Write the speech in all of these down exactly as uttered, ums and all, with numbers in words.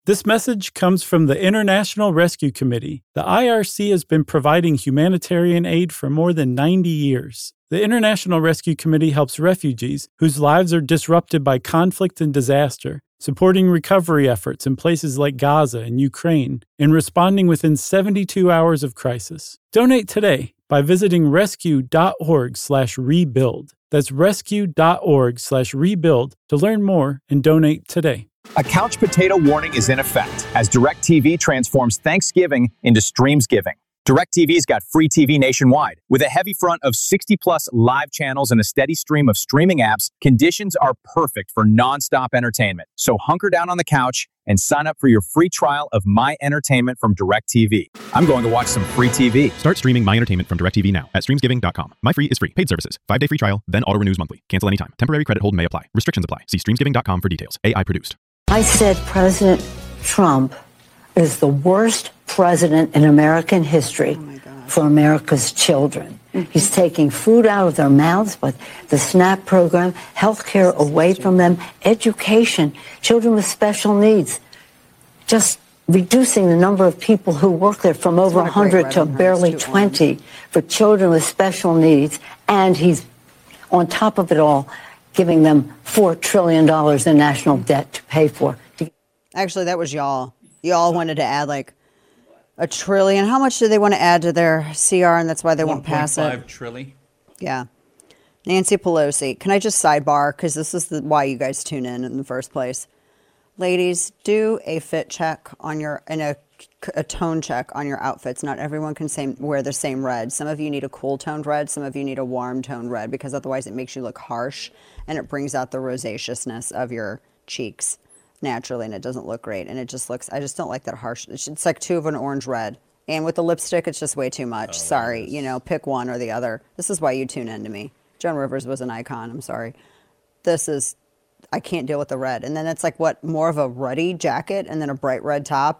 This message comes from the International Rescue Committee. The I R C has been providing humanitarian aid for more than ninety years. The International Rescue Committee helps refugees whose lives are disrupted by conflict and disaster, supporting recovery efforts in places like Gaza and Ukraine, and responding within seventy-two hours of crisis. Donate today by visiting rescue.org slash rebuild. That's rescue.org slash rebuild to learn more and donate today. A couch potato warning is in effect as DirecTV transforms Thanksgiving into Streamsgiving. DirecTV's got free T V nationwide. With a heavy front of sixty plus live channels and a steady stream of streaming apps, conditions are perfect for nonstop entertainment. So hunker down on the couch and sign up for your free trial of My Entertainment from DirecTV. I'm going to watch some free T V. Start streaming My Entertainment from DirecTV now at streamsgiving dot com. My Free is free. Paid services. Five-day free trial, then auto-renews monthly. Cancel anytime. Temporary credit hold may apply. Restrictions apply. See streamsgiving dot com for details. A I produced. I said President Trump is the worst president in American history oh for America's children. Mm-hmm. He's taking food out of their mouths, but the SNAP program, health care away from them, education, children with special needs, just reducing the number of people who work there from over one hundred to barely twenty for children with special needs. And he's, on top of it all, giving them four trillion dollars in national debt to pay for. Actually, that was y'all. Y'all wanted to add like a trillion. How much do they want to add to their C R? And that's why they won't pass it. one point five trillion. Yeah. Nancy Pelosi. Can I just sidebar? Because this is the, why you guys tune in in the first place. Ladies, do a fit check on your, and a, a tone check on your outfits. Not everyone can same, wear the same red. Some of you need a cool toned red. Some of you need a warm toned red because otherwise it makes you look harsh and it brings out the rosaceousness of your cheeks naturally, and it doesn't look great. And it just looks, I just don't like that harsh. It's, it's like two of an orange red. And with the lipstick, it's just way too much. Oh, sorry. You know, pick one or the other. This is why you tune in to me. Joan Rivers was an icon. I'm sorry. This is, I can't deal with the red. And then it's like, what, more of a ruddy jacket and then a bright red top?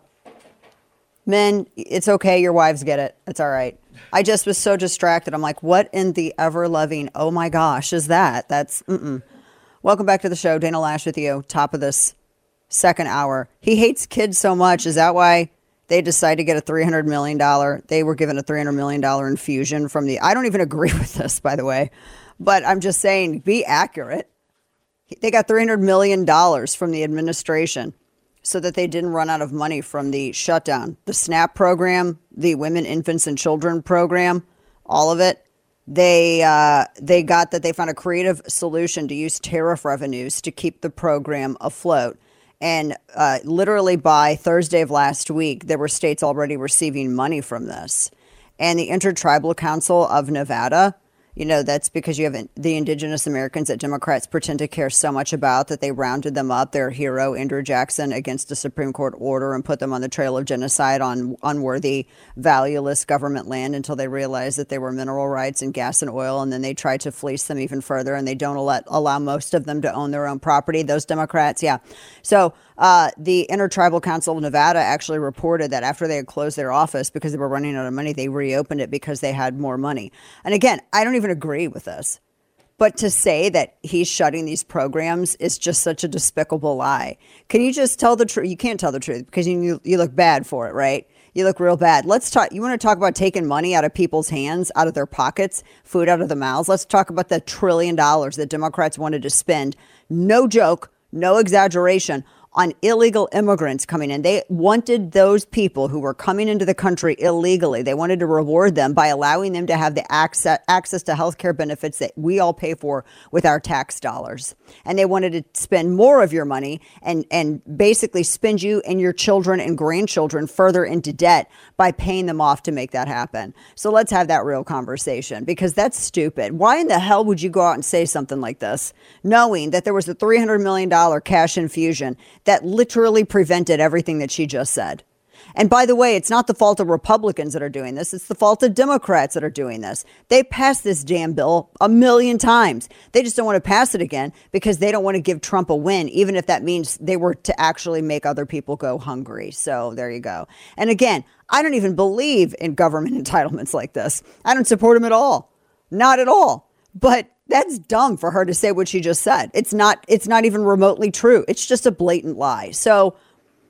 Men, it's okay. Your wives get it. It's all right. I just was so distracted. I'm like, what in the ever-loving, oh my gosh, is that? That's, mm-mm. Welcome back to the show. Dana Lash with you. Top of this second hour. He hates kids so much. Is that why they decided to get a three hundred million dollars? They were given a three hundred million dollars infusion from the, I don't even agree with this, by the way, but I'm just saying, be accurate. They got three hundred million dollars from the administration so that they didn't run out of money from the shutdown. The SNAP program, the Women, Infants, and Children program, all of it. They uh, they got that they found a creative solution to use tariff revenues to keep the program afloat. And uh, literally by Thursday of last week, there were states already receiving money from this. And the Intertribal Council of Nevada, you know, that's because you have the indigenous Americans that Democrats pretend to care so much about that they rounded them up, their hero, Andrew Jackson, against a Supreme Court order and put them on the trail of genocide on unworthy, valueless government land until they realized that they were mineral rights and gas and oil. And then they tried to fleece them even further, and they don't let, allow most of them to own their own property. Those Democrats, yeah. So uh, the Intertribal Council of Nevada actually reported that after they had closed their office because they were running out of money, they reopened it because they had more money. And again, I don't even agree with this, but to say that he's shutting these programs is just such a despicable lie. Can you just tell the truth? You can't tell the truth because you you look bad for it, right? You look real bad. Let's talk. You want to talk about taking money out of people's hands, out of their pockets, food out of the mouths? Let's talk about the trillion dollars that Democrats wanted to spend. No joke, no exaggeration, on illegal immigrants coming in. They wanted those people who were coming into the country illegally. They wanted to reward them by allowing them to have the access, access to health care benefits that we all pay for with our tax dollars. And they wanted to spend more of your money and, and basically spend you and your children and grandchildren further into debt by paying them off to make that happen. So let's have that real conversation, because that's stupid. Why in the hell would you go out and say something like this, knowing that there was a three hundred million dollars cash infusion that literally prevented everything that she just said? And by the way, it's not the fault of Republicans that are doing this. It's the fault of Democrats that are doing this. They passed this damn bill a million times. They just don't want to pass it again because they don't want to give Trump a win, even if that means they were to actually make other people go hungry. So there you go. And again, I don't even believe in government entitlements like this. I don't support them at all. Not at all. But that's dumb for her to say what she just said. It's not, it's not even remotely true. It's just a blatant lie. So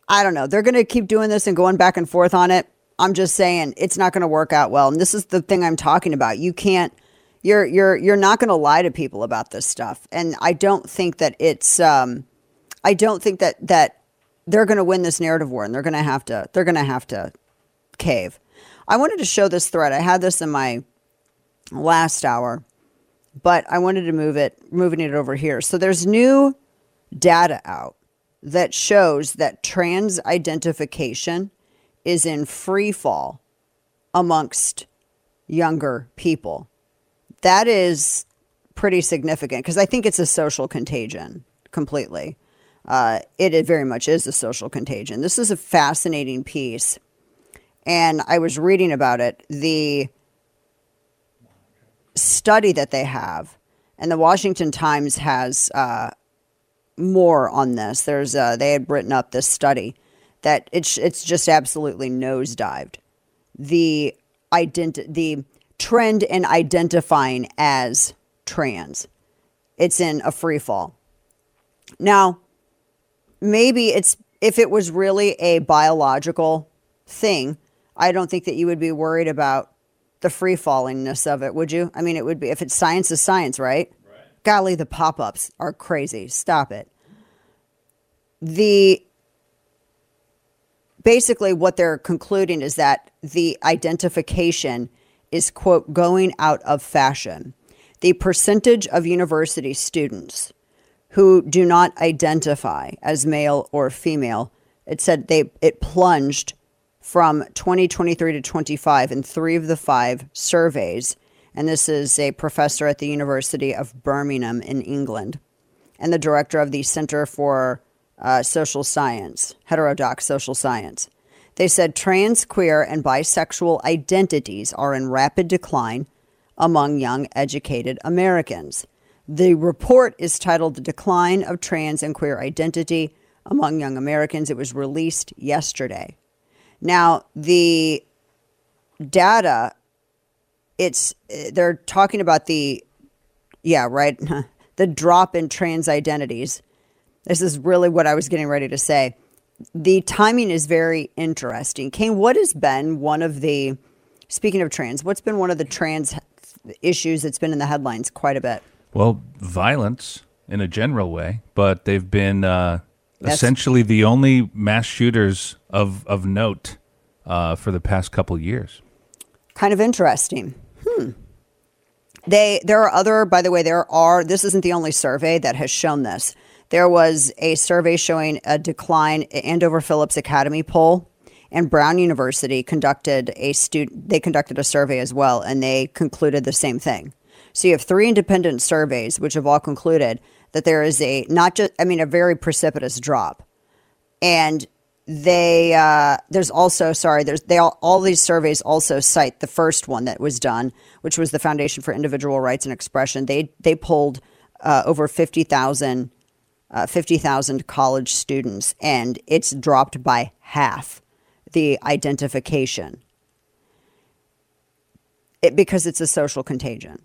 I don't know. They're going to keep doing this and going back and forth on it. I'm just saying it's not going to work out well. And this is the thing I'm talking about. You can't, you're, you're, you're not going to lie to people about this stuff. And I don't think that it's, um, I don't think that, that they're going to win this narrative war, and they're going to have to, they're going to have to cave. I wanted to show this thread. I had this in my last hour, but I wanted to move it, moving it over here. So there's new data out that shows that trans identification is in free fall amongst younger people. That is pretty significant because I think it's a social contagion completely. Uh, it, it very much is a social contagion. This is a fascinating piece. And I was reading about it. The study that they have, and the Washington Times has uh, more on this. There's uh, they had written up this study that it's it's just absolutely nosedived. The identi- the trend in identifying as trans, it's in a free fall. Now, maybe it's if it was really a biological thing, I don't think that you would be worried about the free fallingness of it, would you? I mean, it would be if it's science is science, right? Right. Golly, the pop-ups are crazy. Stop it. The basically what they're concluding is that the identification is, quote, going out of fashion. The percentage of university students who do not identify as male or female, it said they it plunged from twenty twenty-three to twenty-five in three of the five surveys. And this is a professor at the University of Birmingham in England and the director of the Center for uh, Social Science, Heterodox Social Science. They said trans, queer, and bisexual identities are in rapid decline among young, educated Americans. The report is titled The Decline of Trans and Queer Identity Among Young Americans. It was released yesterday. Now, the data, it's they're talking about the, yeah, right, the drop in trans identities. This is really what I was getting ready to say. The timing is very interesting. Kane, what has been one of the, speaking of trans, what's been one of the trans issues that's been in the headlines quite a bit? Well, violence in a general way, but they've been uh, essentially the only mass shooters of, of note uh, for the past couple years. Kind of interesting. Hmm. They, there are other, by the way, there are, this isn't the only survey that has shown this. There was a survey showing a decline. Andover Phillips Academy poll and Brown University conducted a student, they conducted a survey as well, and they concluded the same thing. So you have three independent surveys, which have all concluded that there is a, not just, I mean, a very precipitous drop. And they, uh, there's also, sorry, there's, they all, all these surveys also cite the first one that was done, which was the Foundation for Individual Rights and Expression. They, they polled uh, over fifty thousand Uh, fifty thousand college students, and it's dropped by half the identification it, because it's a social contagion.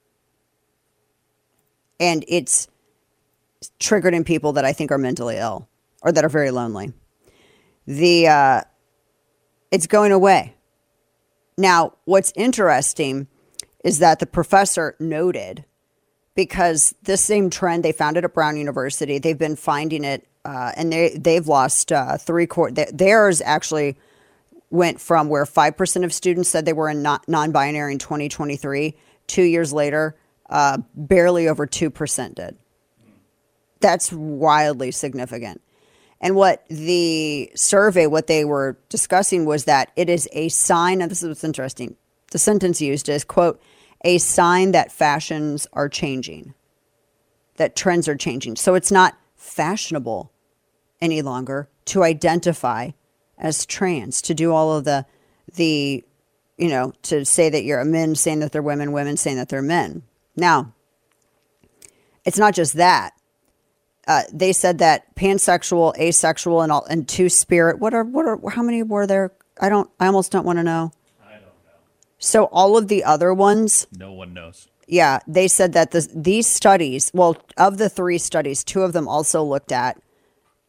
And it's triggered in people that I think are mentally ill or that are very lonely. The uh, it's going away. Now, what's interesting is that the professor noted, because this same trend, they found it at Brown University. They've been finding it, uh, and they, they've lost uh, three quarters. Theirs actually went from where five percent of students said they were in non- non-binary in twenty twenty-three. Two years later, uh, barely over two percent did. That's wildly significant. And what the survey, what they were discussing was that it is a sign, and this is what's interesting. The sentence used is, quote, a sign that fashions are changing, that trends are changing. So it's not fashionable any longer to identify as trans, to do all of the, the, you know, to say that you're a men saying that they're women, women saying that they're men. Now, it's not just that. Uh, they said that pansexual, asexual, and all, and two-spirit. What are what are how many were there? I don't. I almost don't want to know. I don't know. So all of the other ones, no one knows. Yeah, they said that the, these studies, well, of the three studies, two of them also looked at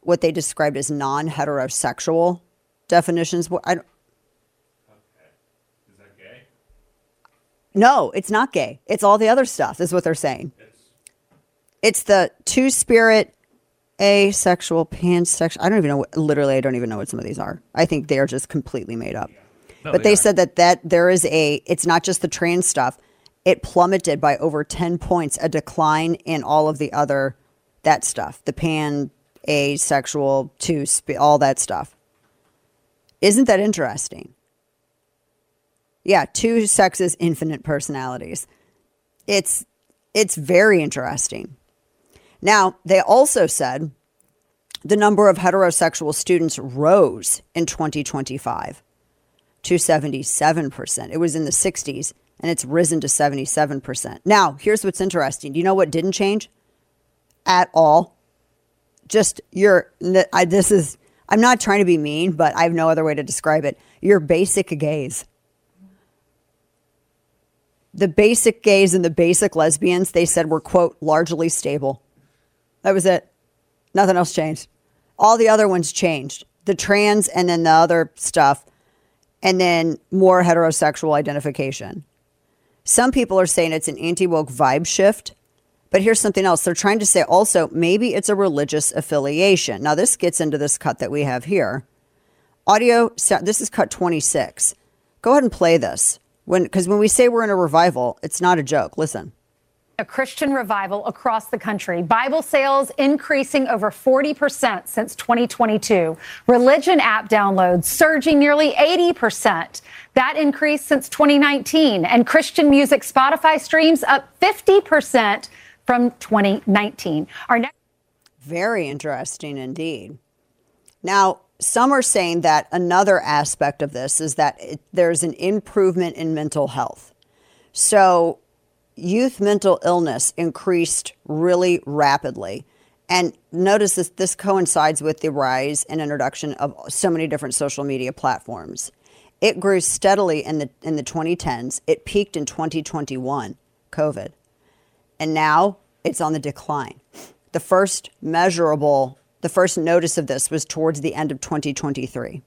what they described as non-heterosexual definitions. I don't, okay. Is that gay? No, it's not gay. It's all the other stuff is what they're saying. It's, it's the two-spirit, asexual, pansexual. I don't even know what, literally, I don't even know what some of these are. I think they are just completely made up. Yeah. No, but they, they said that, that there is a, it's not just the trans stuff. It plummeted by over ten points, a decline in all of the other, that stuff, the pan, asexual, two, all that stuff. Isn't that interesting? Yeah, two sexes, infinite personalities. It's it's very interesting. Now, they also said the number of heterosexual students rose in twenty twenty-five to seventy-seven percent. It was in the sixties, and it's risen to seventy-seven percent. Now, here's what's interesting. Do you know what didn't change at all? Just your, I, this is, I'm not trying to be mean, but I have no other way to describe it. Your basic gays. The basic gays and the basic lesbians, they said, were, quote, largely stable. That was it. Nothing else changed. All the other ones changed. The trans and then the other stuff, and then more heterosexual identification. Some people are saying it's an anti-woke vibe shift. But here's something else. They're trying to say also maybe it's a religious affiliation. Now, this gets into this cut that we have here. Audio, this is cut twenty-six. Go ahead and play this. When, because when we say we're in a revival, it's not a joke. Listen. A Christian revival across the country. Bible sales increasing over forty percent since twenty twenty-two. Religion app downloads surging nearly eighty percent. That increase since twenty nineteen. And Christian music Spotify streams up fifty percent from twenty nineteen. Our next. Very interesting indeed. Now, some are saying that another aspect of this is that it, there's an improvement in mental health. So youth mental illness increased really rapidly. And notice this, this coincides with the rise and introduction of so many different social media platforms. It grew steadily in the in the twenty tens. It peaked in twenty twenty-one, COVID. And now it's on the decline. The first measurable, the first notice of this was towards the end of twenty twenty-three.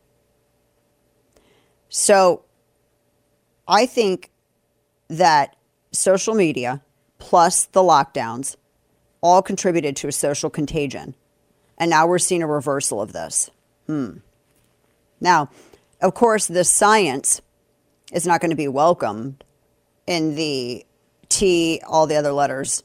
So I think that social media plus the lockdowns all contributed to a social contagion. And now we're seeing a reversal of this. Hmm. Now, of course, this science is not going to be welcomed in the T, all the other letters,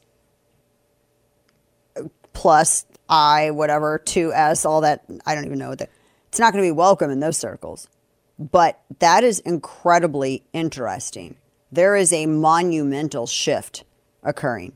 plus I, whatever, two S, all that. I don't even know what that. It's not going to be welcome in those circles. But that is incredibly interesting. There is a monumental shift occurring.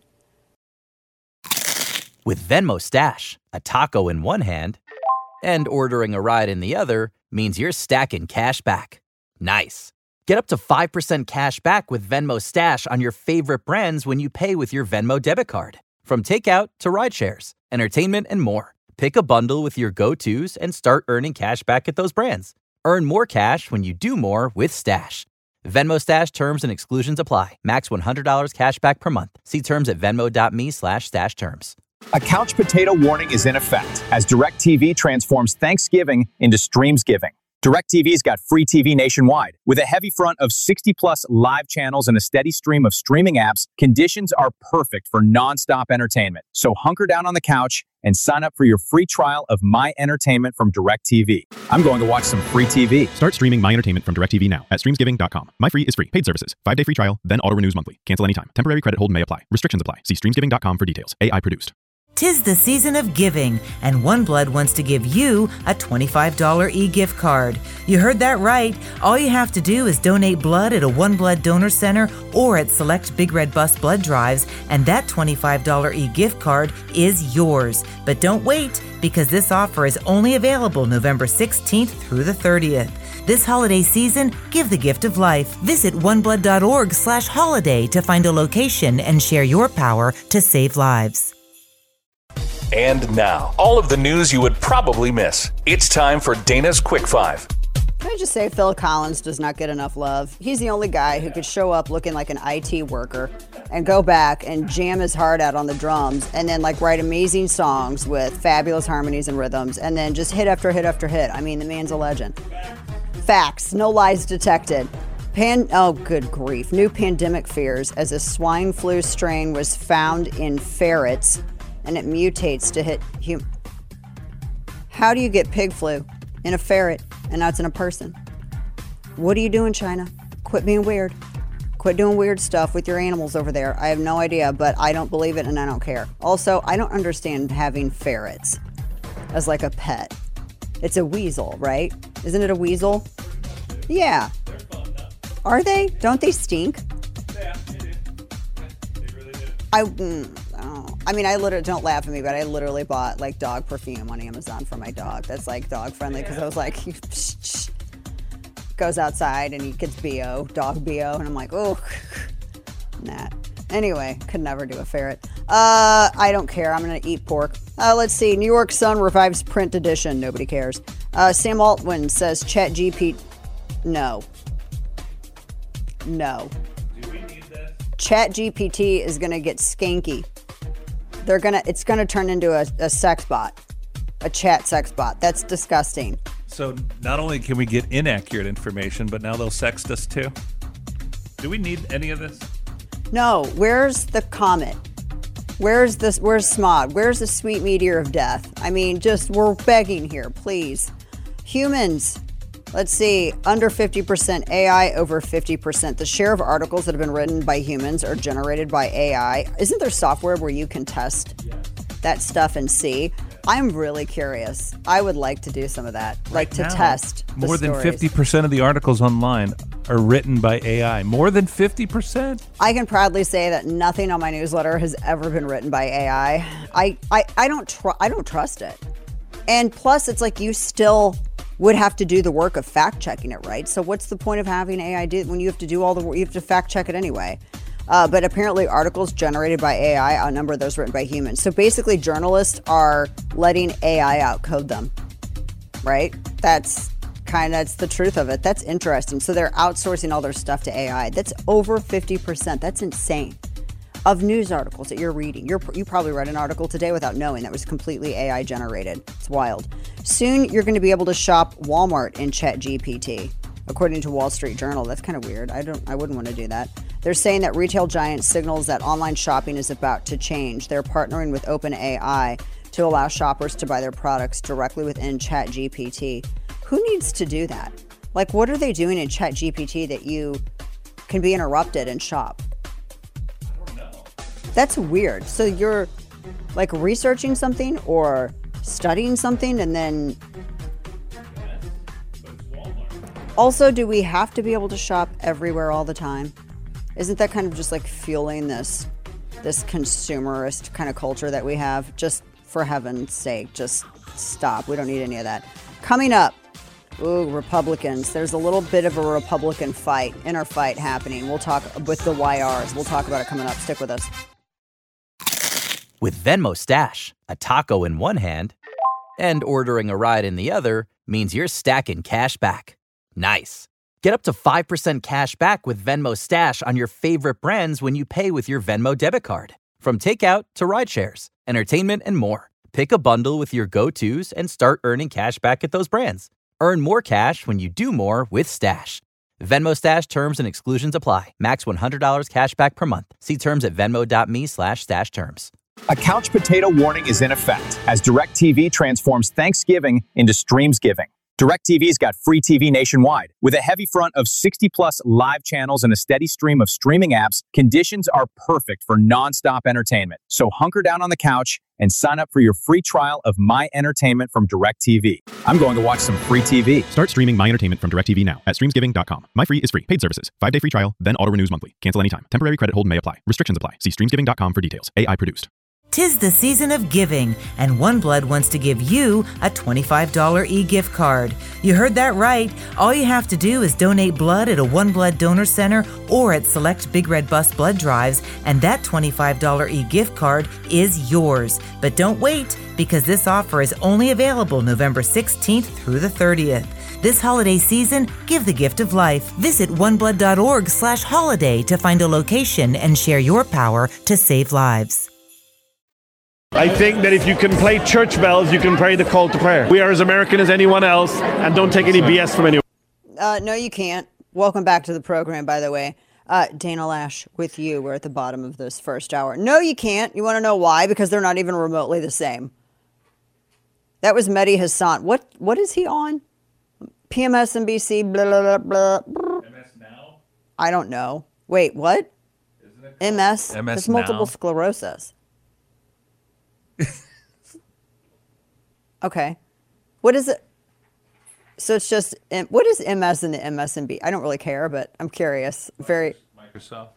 With Venmo Stash, a taco in one hand and ordering a ride in the other means you're stacking cash back. Nice. Get up to five percent cash back with Venmo Stash on your favorite brands when you pay with your Venmo debit card. From takeout to rideshares, entertainment, and more. Pick a bundle with your go-tos and start earning cash back at those brands. Earn more cash when you do more with Stash. Venmo Stash terms and exclusions apply. Max one hundred dollars cash back per month. See terms at venmo.me slash stash terms. A couch potato warning is in effect as DirecTV transforms Thanksgiving into streams giving. DirecTV's got free T V nationwide. With a heavy front of sixty plus live channels and a steady stream of streaming apps, conditions are perfect for nonstop entertainment. So hunker down on the couch and sign up for your free trial of My Entertainment from DirecTV. I'm going to watch some free T V. Start streaming My Entertainment from DirecTV now at streams giving dot com. My Free is free. Paid services. Five-day free trial, then auto-renews monthly. Cancel anytime. Temporary credit hold may apply. Restrictions apply. See streams giving dot com for details. A I produced. 'Tis the season of giving, and OneBlood wants to give you a twenty-five dollars e-gift card. You heard that right. All you have to do is donate blood at a OneBlood donor center or at select Big Red Bus blood drives, and that twenty-five dollars e-gift card is yours. But don't wait, because this offer is only available November sixteenth through the thirtieth. This holiday season, give the gift of life. Visit oneblood.org slash holiday to find a location and share your power to save lives. And now, all of the news you would probably miss. It's time for Dana's Quick Five. Can I just say Phil Collins does not get enough love? He's the only guy who could show up looking like an I T worker and go back and jam his heart out on the drums and then like write amazing songs with fabulous harmonies and rhythms and then just hit after hit after hit. I mean, the man's a legend. Facts, no lies detected. Pan- oh, good grief. New pandemic fears as a swine flu strain was found in ferrets and it mutates to hit hum- How do you get pig flu in a ferret and now it's in a person? What are you doing, China? Quit being weird. Quit doing weird stuff with your animals over there. I have no idea, but I don't believe it and I don't care. Also, I don't understand having ferrets as like a pet. It's a weasel, right? Isn't it a weasel? Yeah. Are they? Don't they stink? Yeah, they do. They really do. I, mm, oh. I mean, I literally, don't laugh at me, but I literally bought like dog perfume on Amazon for my dog. That's like dog friendly because I was like, goes outside and he gets B O, dog B O, and I'm like, oh, nah. Anyway, could never do a ferret. Uh, I don't care. I'm going to eat pork. Uh, let's see. New York Sun revives print edition. Nobody cares. Uh, Sam Altman says Chat G P T. No. No. Do we need this? Chat G P T is going to get skanky. They're going to, it's going to turn into a, a sex bot, a chat sex bot. That's disgusting. So not only can we get inaccurate information, but now they'll sext us too. Do we need any of this? No. Where's the comet? Where's this? Where's smog? Where's the sweet meteor of death? I mean, just, we're begging here, please. Humans. Let's see, under fifty percent, A I over fifty percent. The share of articles that have been written by humans are generated by A I. Isn't there software where you can test yes. that stuff and see? I'm really curious. I would like to do some of that, right like to now, test the More than stories. fifty percent of the articles online are written by A I. More than fifty percent? I can proudly say that nothing on my newsletter has ever been written by A I. I, I, I, don't, tr- I don't trust it. And plus, it's like you still would have to do the work of fact checking it, right? So what's the point of having A I do when you have to do all the work? You have to fact check it anyway. Uh, but apparently articles generated by A I outnumber those written by humans. So basically journalists are letting A I outcode them, right? That's kind of, that's the truth of it. That's interesting. So they're outsourcing all their stuff to A I. That's over fifty percent. That's insane. Of news articles that you're reading. You're, you probably read an article today without knowing that was completely A I generated. It's wild. Soon you're going to be able to shop Walmart in Chat G P T, according to Wall Street Journal. That's kind of weird. I don't. I wouldn't want to do that. They're saying that retail giant signals that online shopping is about to change. They're partnering with OpenAI to allow shoppers to buy their products directly within Chat G P T. Who needs to do that? Like, what are they doing in Chat G P T that you can be interrupted and shop? That's weird. So you're like researching something or studying something and then also, do we have to be able to shop everywhere all the time? Isn't that kind of just like fueling this this consumerist kind of culture that we have? Just for heaven's sake, just stop. We don't need any of that. Coming up, ooh, Republicans. There's a little bit of a Republican fight, inner fight happening. We'll talk with the Y Rs. We'll talk about it coming up. Stick with us. With Venmo Stash, a taco in one hand and ordering a ride in the other means you're stacking cash back. Nice. Get up to five percent cash back with Venmo Stash on your favorite brands when you pay with your Venmo debit card. From takeout to rideshares, entertainment, and more. Pick a bundle with your go-tos and start earning cash back at those brands. Earn more cash when you do more with Stash. Venmo Stash terms and exclusions apply. Max one hundred dollars cash back per month. See terms at venmo.me slash stash terms. A couch potato warning is in effect as DirecTV transforms Thanksgiving into Streams Giving. DirecTV's got free T V nationwide. With a heavy front of sixty plus live channels and a steady stream of streaming apps, conditions are perfect for nonstop entertainment. So hunker down on the couch and sign up for your free trial of My Entertainment from DirecTV. I'm going to watch some free T V. Start streaming My Entertainment from DirecTV now at streams giving dot com. My Free is free. Paid services. Five-day free trial, then auto-renews monthly. Cancel anytime. Temporary credit hold may apply. Restrictions apply. See streams giving dot com for details. A I produced. 'Tis the season of giving, and OneBlood wants to give you a twenty-five dollars e-gift card. You heard that right. All you have to do is donate blood at a OneBlood donor center or at select Big Red Bus blood drives, and that twenty-five dollars e-gift card is yours. But don't wait, because this offer is only available November sixteenth through the thirtieth. This holiday season, give the gift of life. Visit oneblood.org slash holiday to find a location and share your power to save lives. I think that if you can play church bells, you can pray the call to prayer. We are as American as anyone else, and don't take any B S from anyone. Uh, no, you can't. Welcome back to the program, by the way. Uh, Dana Lash with you. We're at the bottom of this first hour. No, you can't. You want to know why? Because they're not even remotely the same. That was Mehdi Hassan. What What is he on? P M S N B C, blah, blah, blah, blah. M S Now? I don't know. Wait, what? Isn't it M S? M S It's multiple Now? sclerosis. Okay. What is it? So it's just, what is M S and the M S N B? I don't really care, but I'm curious. Very. Microsoft.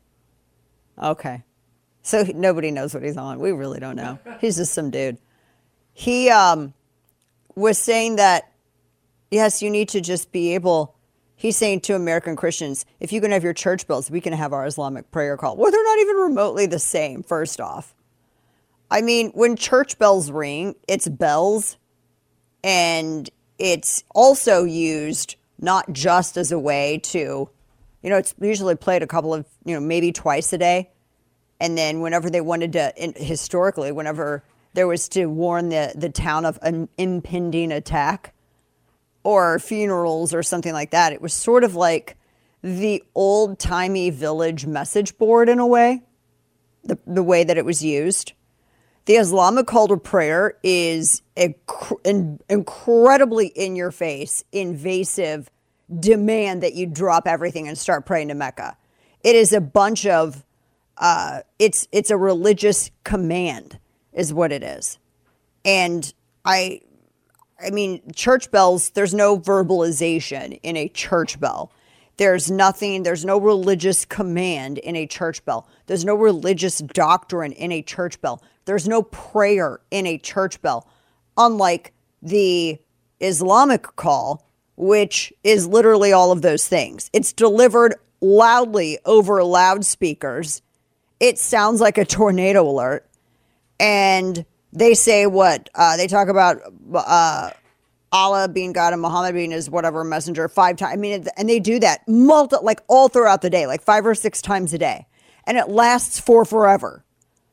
Okay. So nobody knows what he's on. We really don't know. He's just some dude. He um, was saying that, yes, you need to just be able, he's saying to American Christians, if you can have your church bells, we can have our Islamic prayer call. Well, they're not even remotely the same, first off. I mean, when church bells ring, it's bells, and it's also used not just as a way to, you know, it's usually played a couple of, you know, maybe twice a day. And then whenever they wanted to, in, historically, whenever there was to warn the, the town of an impending attack or funerals or something like that, it was sort of like the old-timey village message board in a way, the, the way that it was used. The Islamic call to prayer is a an incredibly in-your-face, invasive demand that you drop everything and start praying to Mecca. It is a bunch of, uh, it's it's a religious command is what it is. And I, I mean, church bells, there's no verbalization in a church bell. There's nothing, there's no religious command in a church bell. There's no religious doctrine in a church bell. There's no prayer in a church bell, unlike the Islamic call, which is literally all of those things. It's delivered loudly over loudspeakers. It sounds like a tornado alert. And they say what? Uh, they talk about uh, Allah being God and Muhammad being his whatever messenger five times. I mean, and they do that multi, like all throughout the day, like five or six times a day. And it lasts for forever.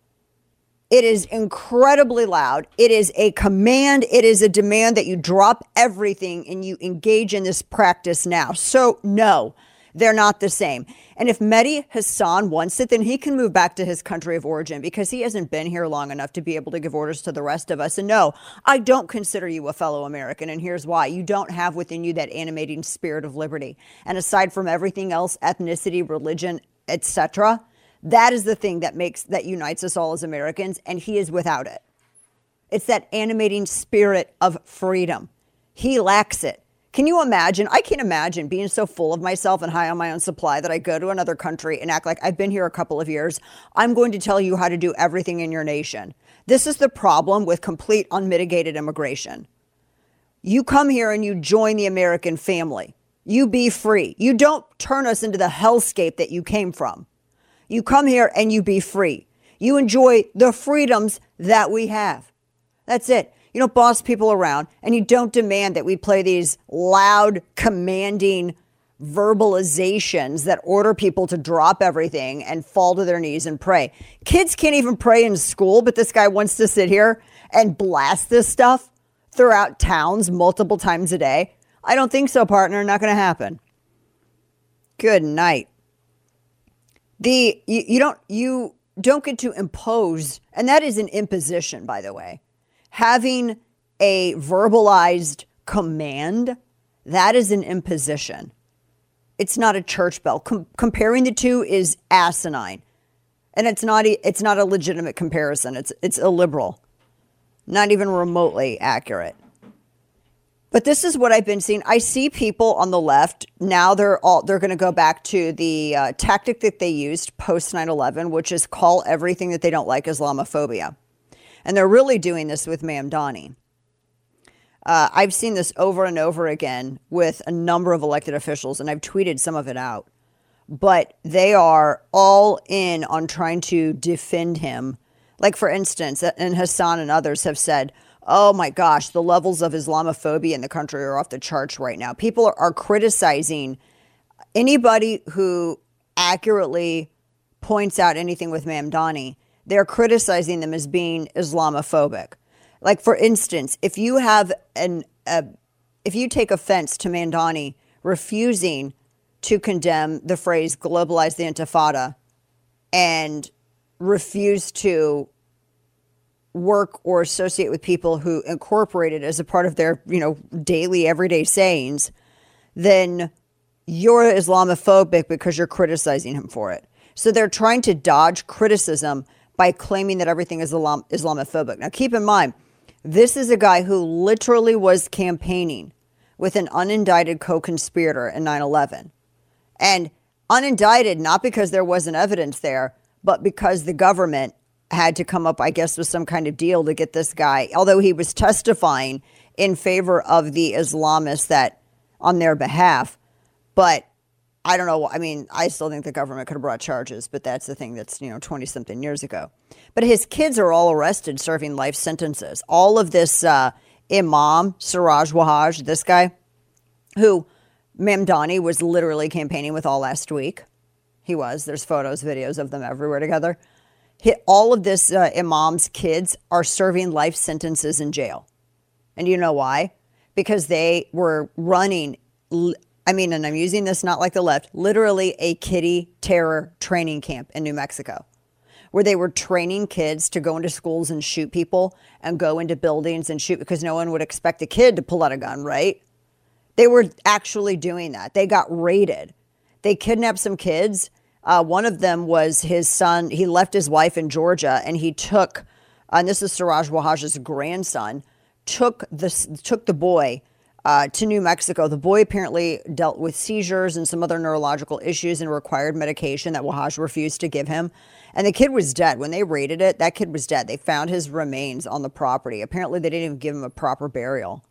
It is incredibly loud. It is a command. It is a demand that you drop everything and you engage in this practice now. So no, they're not the same. And if Mehdi Hassan wants it, then he can move back to his country of origin because he hasn't been here long enough to be able to give orders to the rest of us. And no, I don't consider you a fellow American. And here's why. You don't have within you that animating spirit of liberty. And aside from everything else, ethnicity, religion, et cetera, that is the thing that makes, that unites us all as Americans, and he is without it. It's that animating spirit of freedom. He lacks it. Can you imagine? I can't imagine being so full of myself and high on my own supply that I go to another country and act like I've been here a couple of years. I'm going to tell you how to do everything in your nation. This is the problem with complete unmitigated immigration. You come here and you join the American family. You be free. You don't turn us into the hellscape that you came from. You come here and you be free. You enjoy the freedoms that we have. That's it. You don't boss people around, and you don't demand that we play these loud, commanding verbalizations that order people to drop everything and fall to their knees and pray. Kids can't even pray in school, but this guy wants to sit here and blast this stuff throughout towns multiple times a day. I don't think so, partner. Not going to happen. Good night. The you, you don't you don't get to impose, and that is an imposition, by the way. Having a verbalized command, that is an imposition. It's not a church bell. Com- comparing the two is asinine, and it's not a, it's not a legitimate comparison. It's it's illiberal, not even remotely accurate. But this is what I've been seeing. I see people on the left now. They're all they're going to go back to the uh, tactic that they used post nine eleven, which is call everything that they don't like Islamophobia, and they're really doing this with Mamdani. Uh, I've seen this over and over again with a number of elected officials, and I've tweeted some of it out. But they are all in on trying to defend him. Like, for instance, and Hassan and others have said, oh my gosh, the levels of Islamophobia in the country are off the charts right now. People are, are criticizing anybody who accurately points out anything with Mamdani. They're criticizing them as being Islamophobic. Like, for instance, if you have an, a, if you take offense to Mamdani refusing to condemn the phrase globalize the Intifada and refuse to work or associate with people who incorporate it as a part of their, you know, daily, everyday sayings, then you're Islamophobic because you're criticizing him for it. So they're trying to dodge criticism by claiming that everything is Islam- Islamophobic. Now, keep in mind, this is a guy who literally was campaigning with an unindicted co-conspirator in nine eleven. And unindicted, not because there wasn't evidence there, but because the government had to come up, I guess, with some kind of deal to get this guy, although he was testifying in favor of the Islamists that on their behalf. But I don't know. I mean, I still think the government could have brought charges, but that's the thing that's, you know, twenty something years ago. But his kids are all arrested serving life sentences. All of this uh, Imam, Siraj Wahhaj, this guy who Mamdani was literally campaigning with all last week. He was. There's photos, videos of them everywhere together. All of this uh, imam's kids are serving life sentences in jail. And you know why? Because they were running, I mean, and I'm using this not like the left, literally a kiddie terror training camp in New Mexico, where they were training kids to go into schools and shoot people and go into buildings and shoot, because no one would expect a kid to pull out a gun, right? They were actually doing that. They got raided. They kidnapped some kids. Uh, one of them was his son. He left his wife in Georgia, and he took, and this is Siraj Wahhaj's grandson, took the, took the boy uh, to New Mexico. The boy apparently dealt with seizures and some other neurological issues and required medication that Wahhaj refused to give him. And the kid was dead. When they raided it, that kid was dead. They found his remains on the property. Apparently, they didn't even give him a proper burial.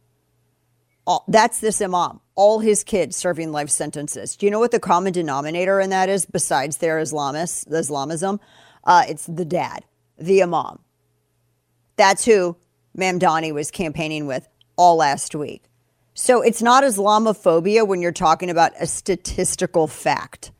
All, that's this imam. All his kids serving life sentences. Do you know what the common denominator in that is besides their Islamists, the Islamism? Uh, it's the dad, the imam. That's who Mamdani was campaigning with all last week. So it's not Islamophobia when you're talking about a statistical fact.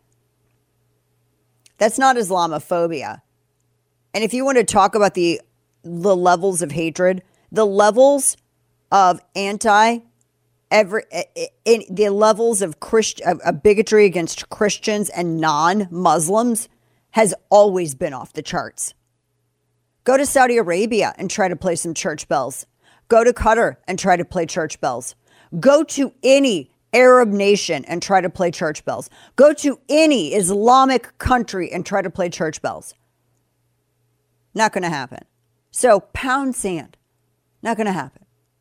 That's not Islamophobia. And if you want to talk about the the levels of hatred, the levels of anti Every in the levels of Christ, of, of bigotry against Christians and non-Muslims has always been off the charts. Go to Saudi Arabia and try to play some church bells. Go to Qatar and try to play church bells. Go to any Arab nation and try to play church bells. Go to any Islamic country and try to play church bells. Not going to happen. So pound sand. Not going to happen.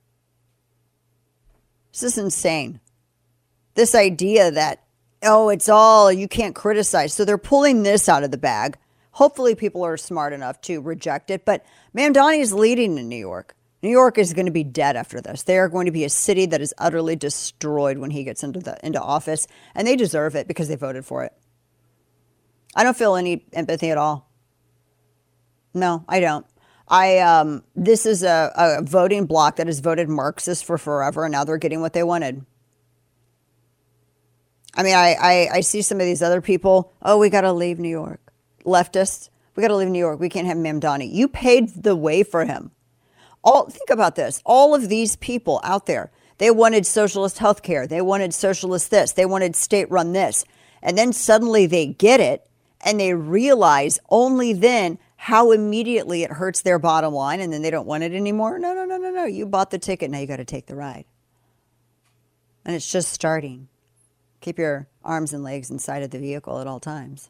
This is insane. This idea that, oh, it's all, you can't criticize. So they're pulling this out of the bag. Hopefully people are smart enough to reject it. But Mamdani is leading in New York. New York is going to be dead after this. They are going to be a city that is utterly destroyed when he gets into the into office. And they deserve it because they voted for it. I don't feel any empathy at all. No, I don't. I um, this is a, a voting bloc that has voted Marxist for forever, and now they're getting what they wanted. I mean, I, I, I see some of these other people, oh, we got to leave New York. Leftists, we got to leave New York. We can't have Mamdani. You paid the way for him. All think about this. All of these people out there, they wanted socialist health care. They wanted socialist this. They wanted state-run this. And then suddenly they get it, and they realize only then how immediately it hurts their bottom line, and then they don't want it anymore. No, no, no, no, no. You bought the ticket. Now you got to take the ride. And it's just starting. Keep your arms and legs inside of the vehicle at all times.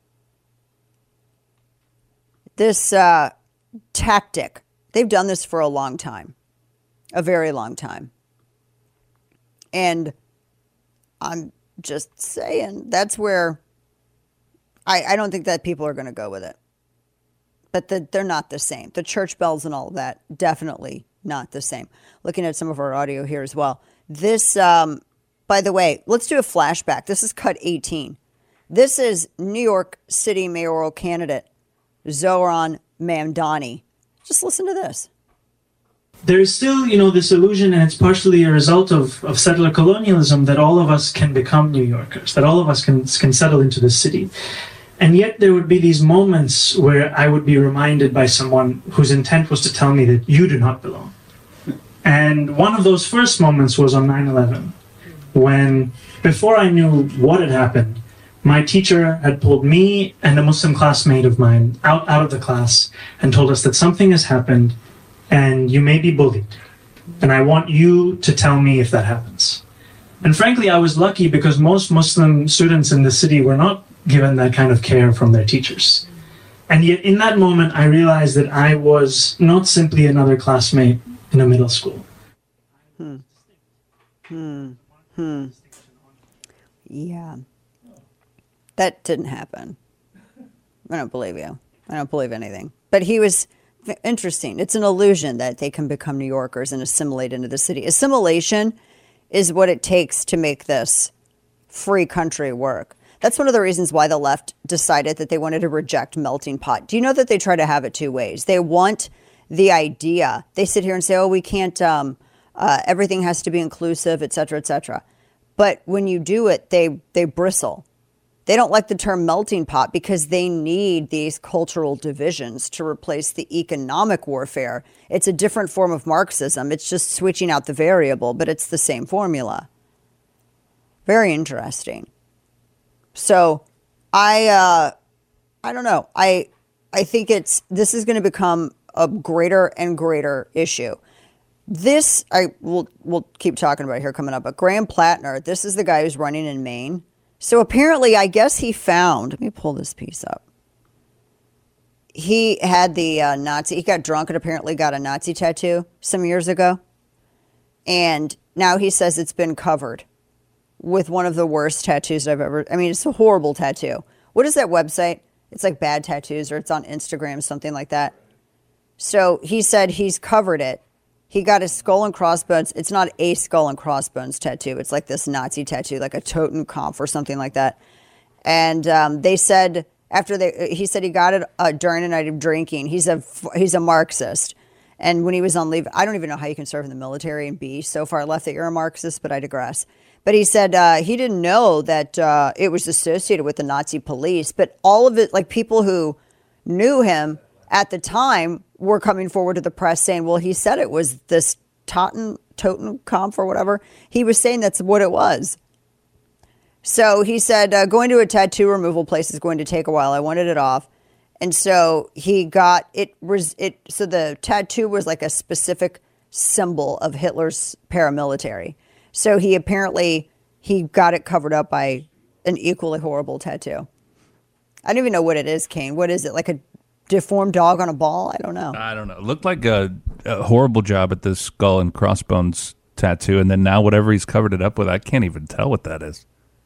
This uh, tactic, they've done this for a long time, a very long time. And I'm just saying that's where I, I don't think that people are going to go with it. But the, they're not the same. The church bells and all of that, definitely not the same. Looking at some of our audio here as well. This, um, by the way, let's do a flashback. This is cut eighteen. This is New York City mayoral candidate Zohran Mamdani. Just listen to this. there's still, you know, this illusion, and it's partially a result of, of settler colonialism, that all of us can become New Yorkers, that all of us can, can settle into the city. And yet there would be these moments where I would be reminded by someone whose intent was to tell me that you do not belong. And one of those first moments was on nine eleven, when, before I knew what had happened, my teacher had pulled me and a Muslim classmate of mine out, out of the class and told us that something has happened and you may be bullied. And I want you to tell me if that happens. And frankly, I was lucky because most Muslim students in the city were not given that kind of care from their teachers. And yet in that moment, I realized that I was not simply another classmate in a middle school. Hmm. Hmm. Hmm. Yeah. That didn't happen. I don't believe you. I don't believe anything. But he was interesting. It's an illusion that they can become New Yorkers and assimilate into the city. Assimilation is what it takes to make this free country work. That's one of the reasons why the left decided that they wanted to reject melting pot. Do you know that they try to have it two ways? They want the idea. They sit here and say, oh, we can't, um, uh, everything has to be inclusive, et cetera, et cetera. But when you do it, they, they bristle. They don't like the term melting pot because they need these cultural divisions to replace the economic warfare. It's a different form of Marxism. It's just switching out the variable, but it's the same formula. Very interesting. So I, uh, I don't know. I, I think it's, this is going to become a greater and greater issue. This, I will, we'll keep talking about it here coming up, but Graham Plattner, this is the guy who's running in Maine. So apparently, I guess he found, let me pull this piece up. He had the uh, Nazi, he got drunk and apparently got a Nazi tattoo some years ago. And now he says it's been covered with one of the worst tattoos I've ever, I mean, it's a horrible tattoo. What is that website? It's like Bad Tattoos, or it's on Instagram, something like that. So he said he's covered it. He got a skull and crossbones. It's not a skull and crossbones tattoo. It's like this Nazi tattoo, like a Totenkopf or something like that. And um, they said after they, he said he got it uh, during a night of drinking. He's a he's a Marxist, and when he was on leave, I don't even know how you can serve in the military and be so far left that you're a Marxist, but I digress. But he said uh, he didn't know that uh, it was associated with the Nazi police, but all of it, like people who knew him at the time, were coming forward to the press saying, well, he said it was this Toten, Totenkopf or whatever. He was saying that's what it was. So he said, uh, going to a tattoo removal place is going to take a while. I wanted it off. And so he got it. Was it so the tattoo was like a specific symbol of Hitler's paramilitary. So he apparently, he got it covered up by an equally horrible tattoo. I don't even know what it is, Kane. What is it? Like a deformed dog on a ball? I don't know. I don't know. It looked like a, a horrible job at this skull and crossbones tattoo, and then now whatever he's covered it up with, I can't even tell what that is.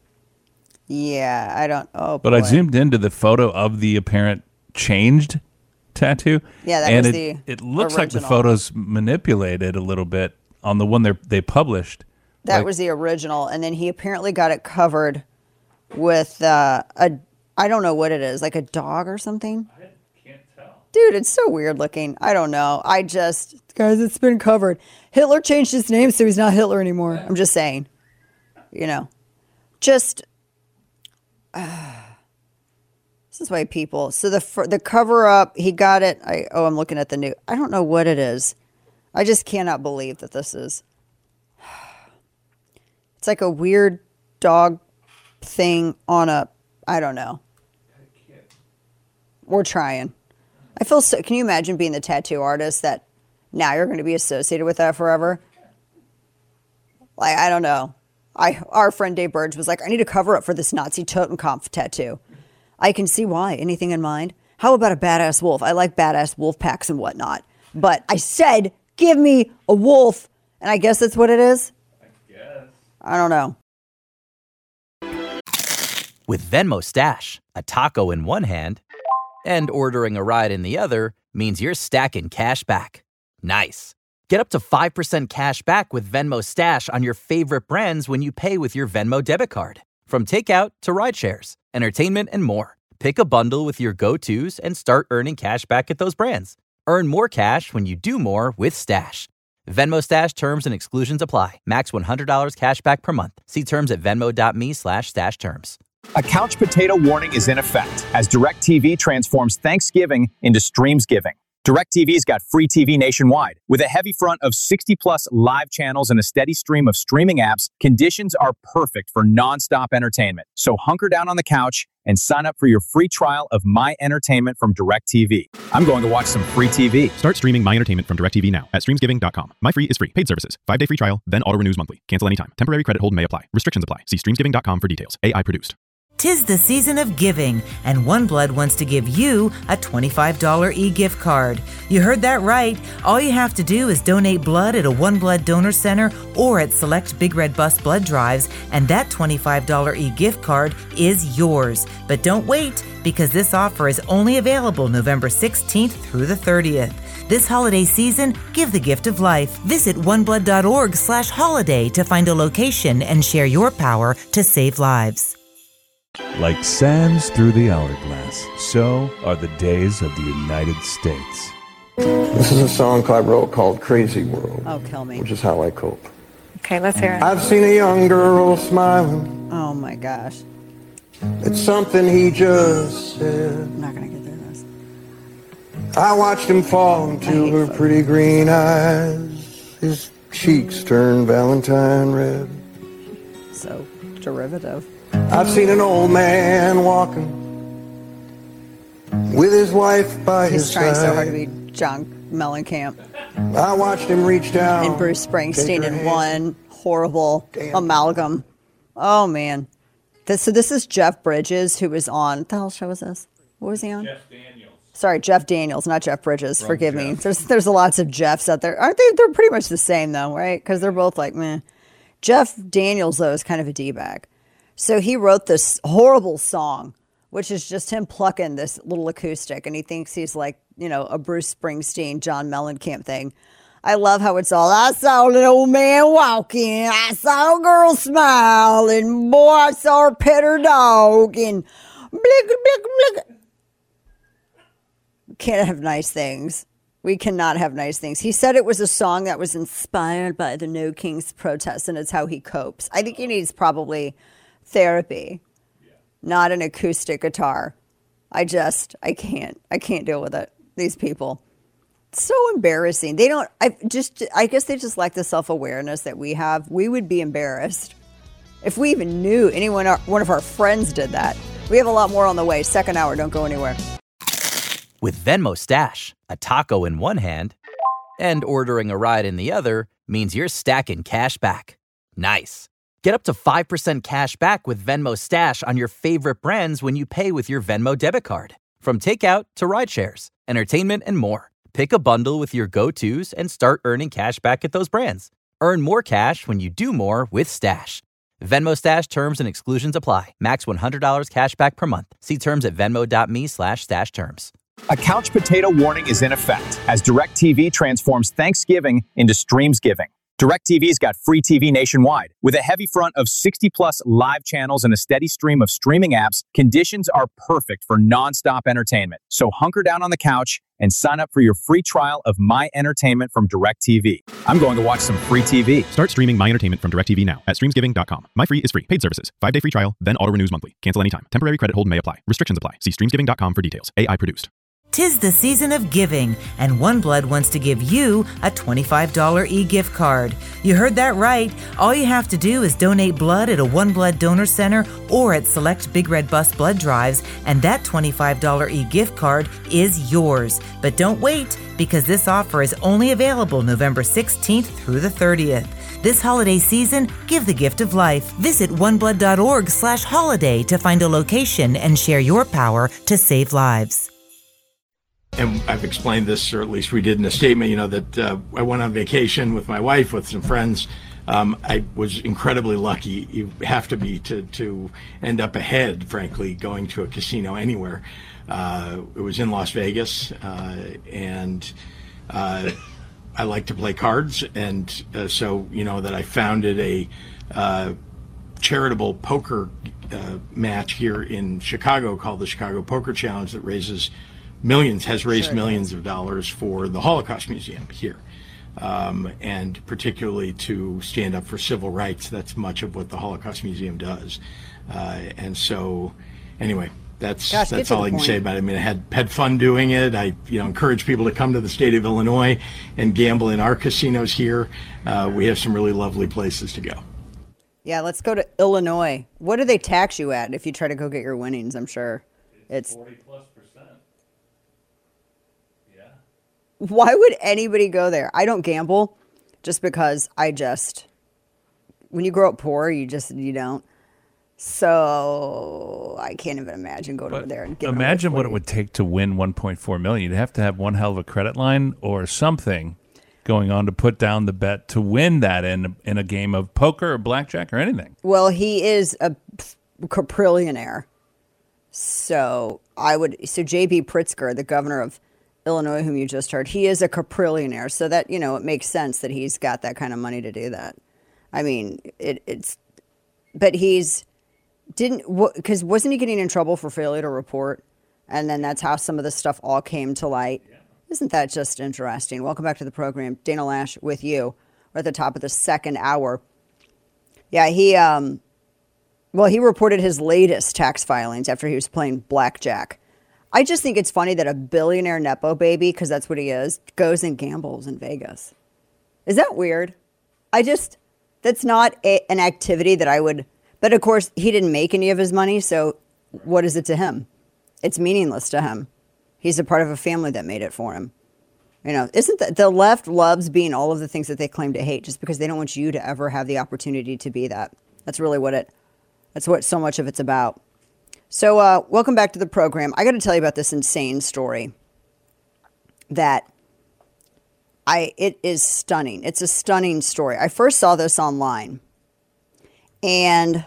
Yeah, I don't. Oh, but boy. I zoomed into the photo of the apparent changed tattoo. Yeah, that and was it, the it looks original. like the photos manipulated a little bit on the one they they published. That like, was the original, and then he apparently got it covered with uh, a, I don't know what it is, like a dog or something. I can't tell. Dude, it's so weird looking. I don't know. I just, guys, it's been covered. Hitler changed his name, so he's not Hitler anymore. I'm just saying, you know, just, uh, this is why people, so the the cover up, he got it. I Oh, I'm looking at the new, I don't know what it is. I just cannot believe that this is. It's like a weird dog thing on a, I don't know. We're trying. I feel so, can you imagine being the tattoo artist that now you're going to be associated with that forever? Like, I don't know. I Our friend Dave Burge was like, I need a cover up for this Nazi Totenkopf tattoo. I can see why. Anything in mind? How about a badass wolf? I like badass wolf packs and whatnot. But I said, give me a wolf. And I guess that's what it is. I don't know. With Venmo Stash, a taco in one hand and ordering a ride in the other means you're stacking cash back. Nice. Get up to five percent cash back with Venmo Stash on your favorite brands when you pay with your Venmo debit card. From takeout to rideshares, entertainment, and more. Pick a bundle with your go-tos and start earning cash back at those brands. Earn more cash when you do more with Stash. Venmo Stash terms and exclusions apply. Max one hundred dollars cash back per month. See terms at venmo.me slash stash terms. A couch potato warning is in effect as DirecTV transforms Thanksgiving into Streamsgiving. DirecTV's got free T V nationwide. With a heavy front of sixty plus live channels and a steady stream of streaming apps, conditions are perfect for nonstop entertainment. So hunker down on the couch and sign up for your free trial of My Entertainment from DirecTV. I'm going to watch some free T V. Start streaming My Entertainment from DirecTV now at streamsgiving dot com. My Free is free. Paid services. five-day free trial, then auto-renews monthly. Cancel anytime. Temporary credit hold may apply. Restrictions apply. See streamsgiving dot com for details. A I produced. Tis the season of giving, and OneBlood wants to give you a twenty-five dollars e-gift card. You heard that right. All you have to do is donate blood at a OneBlood donor center or at select Big Red Bus blood drives, and that twenty-five dollars e-gift card is yours. But don't wait, because this offer is only available November sixteenth through the thirtieth. This holiday season, give the gift of life. Visit oneblood.org slash holiday to find a location and share your power to save lives. Like sands through the hourglass, so are the days of the United States. This is a song I wrote called Crazy World. Oh, kill me. Which is how I cope. Okay, let's hear it. I've seen a young girl smiling. Oh my gosh. It's something he just said. I'm not going to get through this. I watched him fall into her folks. pretty green eyes. His cheeks turned Valentine red. So derivative. I've seen an old man walking with his wife by He's his side. He's trying so hard to be John Mellencamp. I watched him reach down. And Bruce Springsteen in one horrible Damn. amalgam. Oh, man. This, so this is Jeff Bridges, who was on, what the hell show was this? What was he on? Jeff Daniels. Sorry, Jeff Daniels, not Jeff Bridges. Wrong Forgive Jeff. me. There's there's lots of Jeffs out there. Aren't they? They're pretty much the same, though, right? Because they're both like, meh. Jeff Daniels, though, is kind of a D-bag. So he wrote this horrible song, which is just him plucking this little acoustic, and he thinks he's like, you know, a Bruce Springsteen, John Mellencamp thing. I love how it's all, I saw an old man walking, I saw a girl smile, and boy, I saw her pet her dog, and blick, blick, blick. Can't have nice things. We cannot have nice things. He said it was a song that was inspired by the No Kings protest, and it's how he copes. I think he needs probably therapy, yeah. Not an acoustic guitar. I just, I can't, I can't deal with it. These people, it's so embarrassing. They don't, I just, I guess they just lack the self-awareness that we have. We would be embarrassed if we even knew anyone, one of our friends did that. We have a lot more on the way. Second hour, don't go anywhere. With Venmo Stash, a taco in one hand and ordering a ride in the other means you're stacking cash back. Nice. Get up to five percent cash back with Venmo Stash on your favorite brands when you pay with your Venmo debit card. From takeout to rideshares, entertainment, and more. Pick a bundle with your go-tos and start earning cash back at those brands. Earn more cash when you do more with Stash. Venmo Stash terms and exclusions apply. Max one hundred dollars cash back per month. See terms at venmo.me slash stash terms. A couch potato warning is in effect as DirecTV transforms Thanksgiving into Streamsgiving. DirecTV's got free T V nationwide. With a heavy front of sixty plus live channels and a steady stream of streaming apps, conditions are perfect for nonstop entertainment. So hunker down on the couch and sign up for your free trial of My Entertainment from DirecTV. I'm going to watch some free T V. Start streaming My Entertainment from DirecTV now at streamsgiving dot com. My Free is free. Paid services. five-day free trial, then auto-renews monthly. Cancel anytime. Temporary credit hold may apply. Restrictions apply. See streamsgiving dot com for details. A I produced. Tis the season of giving, and OneBlood wants to give you a twenty-five dollars e-gift card. You heard that right. All you have to do is donate blood at a OneBlood donor center or at select Big Red Bus blood drives, and that twenty-five dollars e-gift card is yours. But don't wait, because this offer is only available November sixteenth through the thirtieth. This holiday season, give the gift of life. Visit oneblood.org slash holiday to find a location and share your power to save lives. And I've explained this, or at least we did in a statement, you know, that uh, I went on vacation with my wife, with some friends. Um, I was incredibly lucky. You have to be to, to end up ahead, frankly, going to a casino anywhere. Uh, it was in Las Vegas, uh, and uh, I like to play cards. And uh, so, you know, that I founded a uh, charitable poker uh, match here in Chicago called the Chicago Poker Challenge that raises millions, has raised sure millions of dollars for the Holocaust Museum here. um, and particularly to stand up for civil rights. That's much of what the Holocaust Museum does. Uh, and so, anyway, that's Gosh, that's all I can say about it. I mean, I had had fun doing it. I you know encourage people to come to the state of Illinois and gamble in our casinos here. Uh, we have some really lovely places to go. Yeah, let's go to Illinois. What do they tax you at if you try to go get your winnings? I'm sure it's forty plus percent. Yeah. Why would anybody go there? I don't gamble just because I just, when you grow up poor, you just, you don't. So I can't even imagine going But over there and getting imagine what it would take to win one point four million. You'd have to have one hell of a credit line or something going on to put down the bet to win that in in a game of poker or blackjack or anything. Well, he is a quadrillionaire. So I would, so J B Pritzker, the governor of Illinois, whom you just heard, he is a quadrillionaire. So that, you know, it makes sense that he's got that kind of money to do that. I mean, it, it's, but he's, didn't, because wasn't he getting in trouble for failure to report? And then that's how some of this stuff all came to light. Yeah. Isn't that just interesting? Welcome back to the program. Dana Lash with you. We're at the top of the second hour. Yeah, he, um, well, he reported his latest tax filings after he was playing blackjack. I just think it's funny that a billionaire Nepo baby, because that's what he is, goes and gambles in Vegas. Is that weird? I just, that's not a, an activity that I would, but of course, he didn't make any of his money, so what is it to him? It's meaningless to him. He's a part of a family that made it for him. You know, isn't that the left loves being all of the things that they claim to hate just because they don't want you to ever have the opportunity to be that. That's really what it, that's what so much of it's about. So uh, welcome back to the program. I got to tell you about this insane story that I, it is stunning. It's a stunning story. I first saw this online. And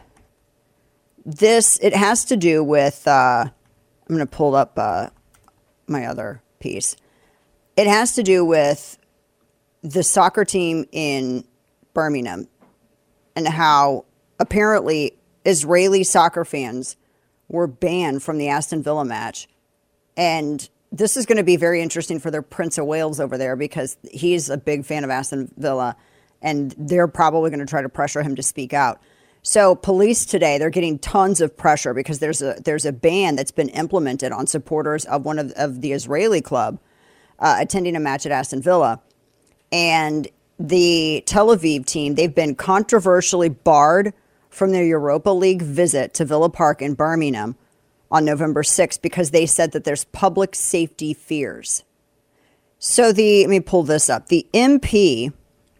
this, it has to do with, uh, I'm going to pull up uh, my other piece. It has to do with the soccer team in Birmingham and how apparently Israeli soccer fans were banned from the Aston Villa match. And this is going to be very interesting for their Prince of Wales over there because he's a big fan of Aston Villa and they're probably going to try to pressure him to speak out. So police today, they're getting tons of pressure because there's a there's a ban that's been implemented on supporters of one of, of the Israeli club uh, attending a match at Aston Villa. And the Tel Aviv team, they've been controversially barred from their Europa League visit to Villa Park in Birmingham on November sixth because they said that there's public safety fears. So the, let me pull this up. The M P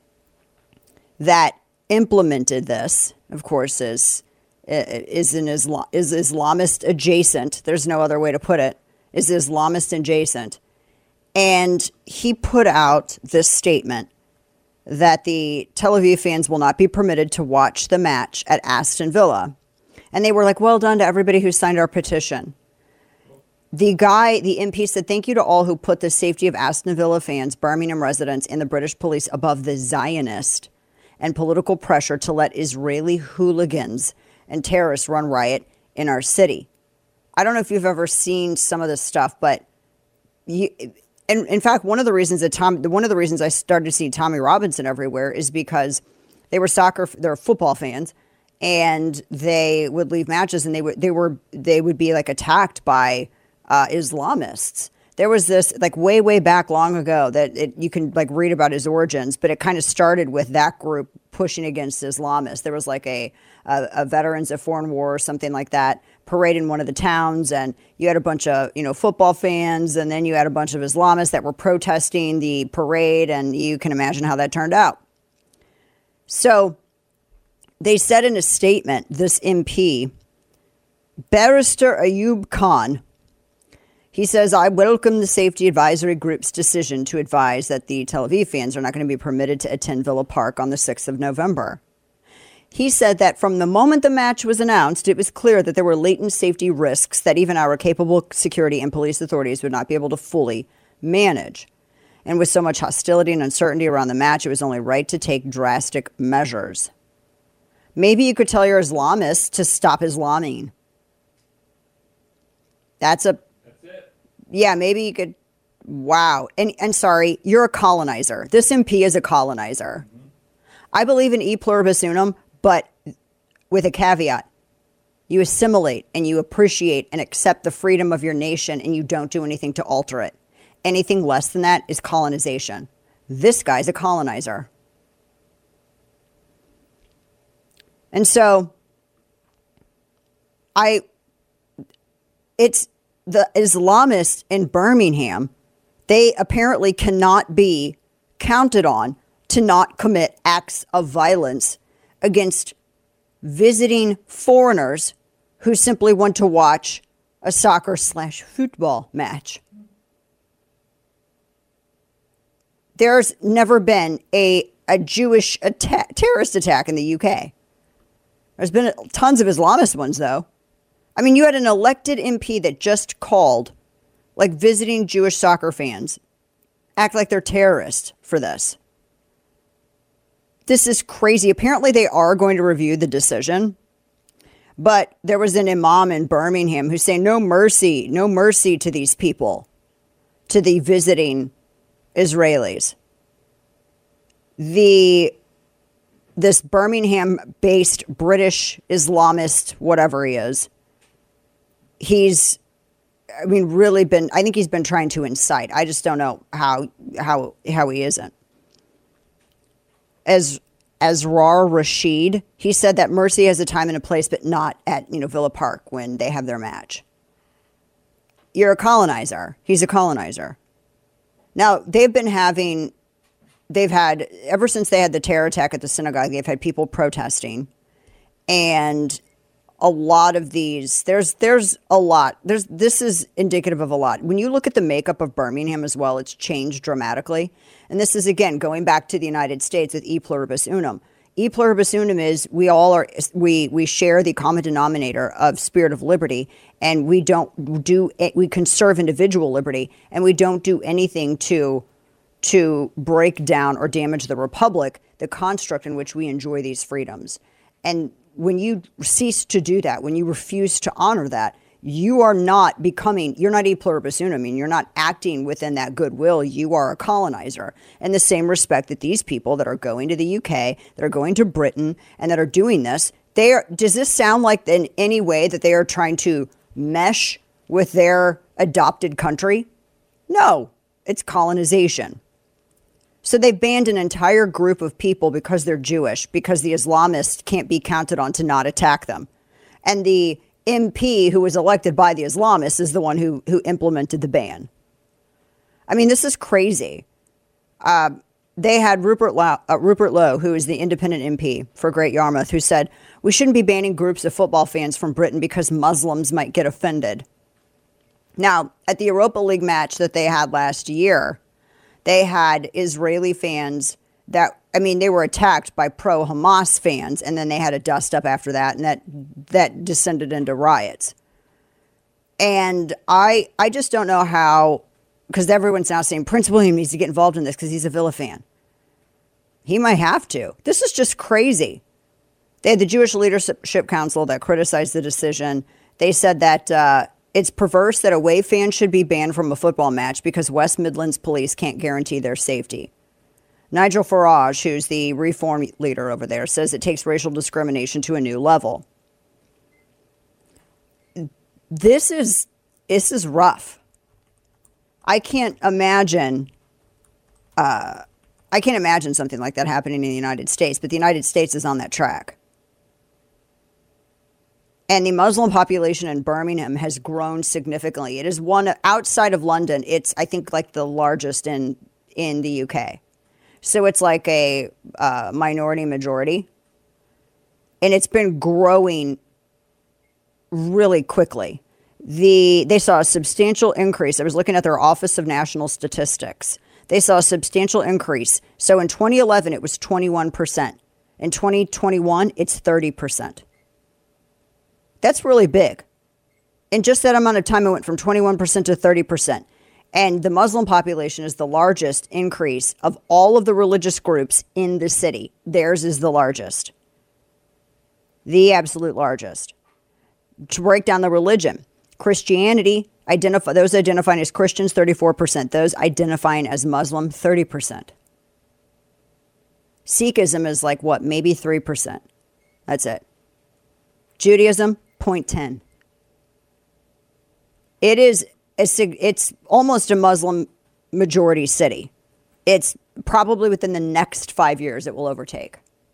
that implemented this, of course, is is an Islam, is Islamist adjacent. There's no other way to put it. Is Islamist adjacent. And he put out this statement that the Tel Aviv fans will not be permitted to watch the match at Aston Villa. And they were like, well done to everybody who signed our petition. The guy, the M P said, thank you to all who put the safety of Aston Villa fans, Birmingham residents, and the British police above the Zionist and political pressure to let Israeli hooligans and terrorists run riot in our city. I don't know if you've ever seen some of this stuff, but you, and in fact, one of the reasons that Tom, one of the reasons I started seeing Tommy Robinson everywhere is because they were soccer, they're football fans, and they would leave matches and they would, they were, they would be like attacked by uh, Islamists. There was this like way, way back long ago that it, you can like read about his origins, but it kind of started with that group pushing against Islamists. There was like a, a, a Veterans of Foreign War or something like that parade in one of the towns. And you had a bunch of, you know, football fans. And then you had a bunch of Islamists that were protesting the parade. And you can imagine how that turned out. So they said in a statement, this M P, Barrister Ayub Khan, he says, I welcome the Safety Advisory Group's decision to advise that the Tel Aviv fans are not going to be permitted to attend Villa Park on the sixth of November. He said that from the moment the match was announced, it was clear that there were latent safety risks that even our capable security and police authorities would not be able to fully manage. And with so much hostility and uncertainty around the match, it was only right to take drastic measures. Maybe you could tell your Islamists to stop Islaming. That's a... Yeah, maybe you could, Wow. And, and sorry, you're a colonizer. This M P is a colonizer. I believe in e pluribus unum, but with a caveat. You assimilate and you appreciate and accept the freedom of your nation, and you don't do anything to alter it. Anything less than that is colonization. This guy's a colonizer. And so I, it's the Islamists in Birmingham. They apparently cannot be counted on to not commit acts of violence against visiting foreigners who simply want to watch a soccer slash football match. There's never been a, a Jewish attack, terrorist attack in the U K. There's been tons of Islamist ones, though. I mean, you had an elected M P that just called, like, visiting Jewish soccer fans, act like they're terrorists for this. This is crazy. Apparently, they are going to review the decision. But there was an imam in Birmingham who's saying, no mercy, no mercy to these people, to the visiting Israelis. The, this Birmingham-based British Islamist, whatever he is, he's, I mean, really been, I think he's been trying to incite. I just don't know how, how, how he isn't. As Asrar Rashid, he said that mercy has a time and a place, but not at, you know, Villa Park when they have their match. You're a colonizer. He's a colonizer. Now, they've been having, they've had, ever since they had the terror attack at the synagogue, they've had people protesting. And a lot of these, there's there's a lot. There's This is indicative of a lot. When you look at the makeup of Birmingham as well, it's changed dramatically. And this is, again, going back to the United States with e pluribus unum. E pluribus unum is we all are, we we share the common denominator of spirit of liberty, and we don't do, we conserve individual liberty, and we don't do anything to, to break down or damage the republic, the construct in which we enjoy these freedoms. And when you cease to do that, when you refuse to honor that, you are not becoming, you're not e pluribus unum. I mean, you're not acting within that goodwill. You are a colonizer. In the same respect that these people that are going to the U K, that are going to Britain, and that are doing this, they are, does this sound like in any way that they are trying to mesh with their adopted country? No, it's colonization. So they banned an entire group of people because they're Jewish, because the Islamists can't be counted on to not attack them. And the M P who was elected by the Islamists is the one who who implemented the ban. I mean, this is crazy. Uh, they had Rupert Lowe, uh, Rupert Lowe, who is the independent M P for Great Yarmouth, who said, we shouldn't be banning groups of football fans from Britain because Muslims might get offended. Now, at the Europa League match that they had last year, they had Israeli fans that, I mean, they were attacked by pro-Hamas fans, and then they had a dust up after that, and that that descended into riots. And I I just don't know how, because everyone's now saying Prince William needs to get involved in this because he's a Villa fan. He might have to. This is just crazy. They had the Jewish Leadership Council that criticized the decision. They said that uh, it's perverse that away fans should be banned from a football match because West Midlands police can't guarantee their safety. Nigel Farage, who's the reform leader over there, says it takes racial discrimination to a new level. This is this is rough. I can't imagine. Uh, I can't imagine something like that happening in the United States, but the United States is on that track. And the Muslim population in Birmingham has grown significantly. It is one outside of London. It's, I think, like the largest in in the U K. So it's like a uh, minority majority. And it's been growing really quickly. The They saw a substantial increase. I was looking at their Office of National Statistics. They saw a substantial increase. So in twenty eleven, it was twenty-one percent. In twenty twenty-one, it's thirty percent. That's really big. In just that amount of time, it went from twenty-one percent to thirty percent. And the Muslim population is the largest increase of all of the religious groups in the city. Theirs is the largest. The absolute largest. To break down the religion, Christianity, Identify those identifying as Christians, thirty-four percent. Those identifying as Muslim, thirty percent. Sikhism is like what, maybe three percent. That's it. Judaism, zero point one zero. It is a, it's almost a Muslim majority city. It's probably within the next five years it will overtake.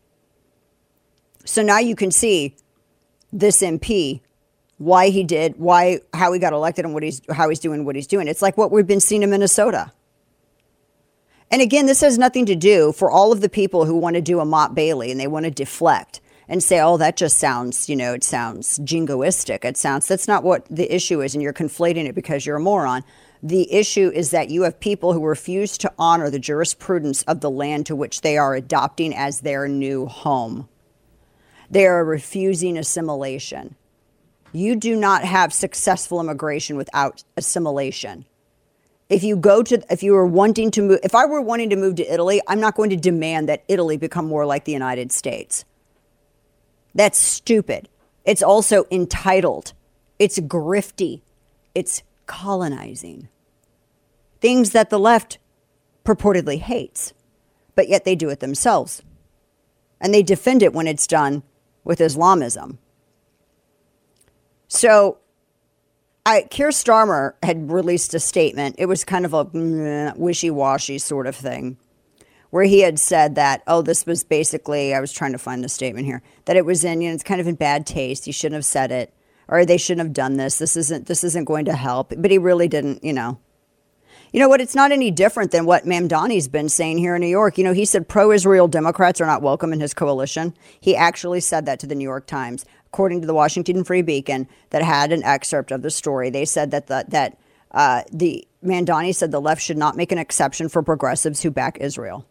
So now you can see this M P, why he did, why, how he got elected and what he's, how he's doing what he's doing. It's like what we've been seeing in Minnesota. And again, this has nothing to do for all of the people who want to do a Mott Bailey and they want to deflect and say, oh, that just sounds, you know, it sounds jingoistic. It sounds, that's not what the issue is. And you're conflating it because you're a moron. The issue is that you have people who refuse to honor the jurisprudence of the land to which they are adopting as their new home. They are refusing assimilation. You do not have successful immigration without assimilation. If you go to, if you were wanting to move, if I were wanting to move to Italy, I'm not going to demand that Italy become more like the United States. That's stupid. It's also entitled. It's grifty. It's colonizing. Things that the left purportedly hates, but yet they do it themselves. And they defend it when it's done with Islamism. So, I, Keir Starmer had released a statement. It was kind of a meh, wishy-washy sort of thing, where he had said that, oh, this was basically, I was trying to find the statement here, that it was in, you know, it's kind of in bad taste. He shouldn't have said it, or they shouldn't have done this. This isn't, this isn't going to help. But he really didn't, you know. You know what? It's not any different than what Mamdani's been saying here in New York. You know, he said pro-Israel Democrats are not welcome in his coalition. He actually said that to the New York Times. According to the Washington Free Beacon, that had an excerpt of the story, they said that the, that uh, the Mamdani said the left should not make an exception for progressives who back Israel.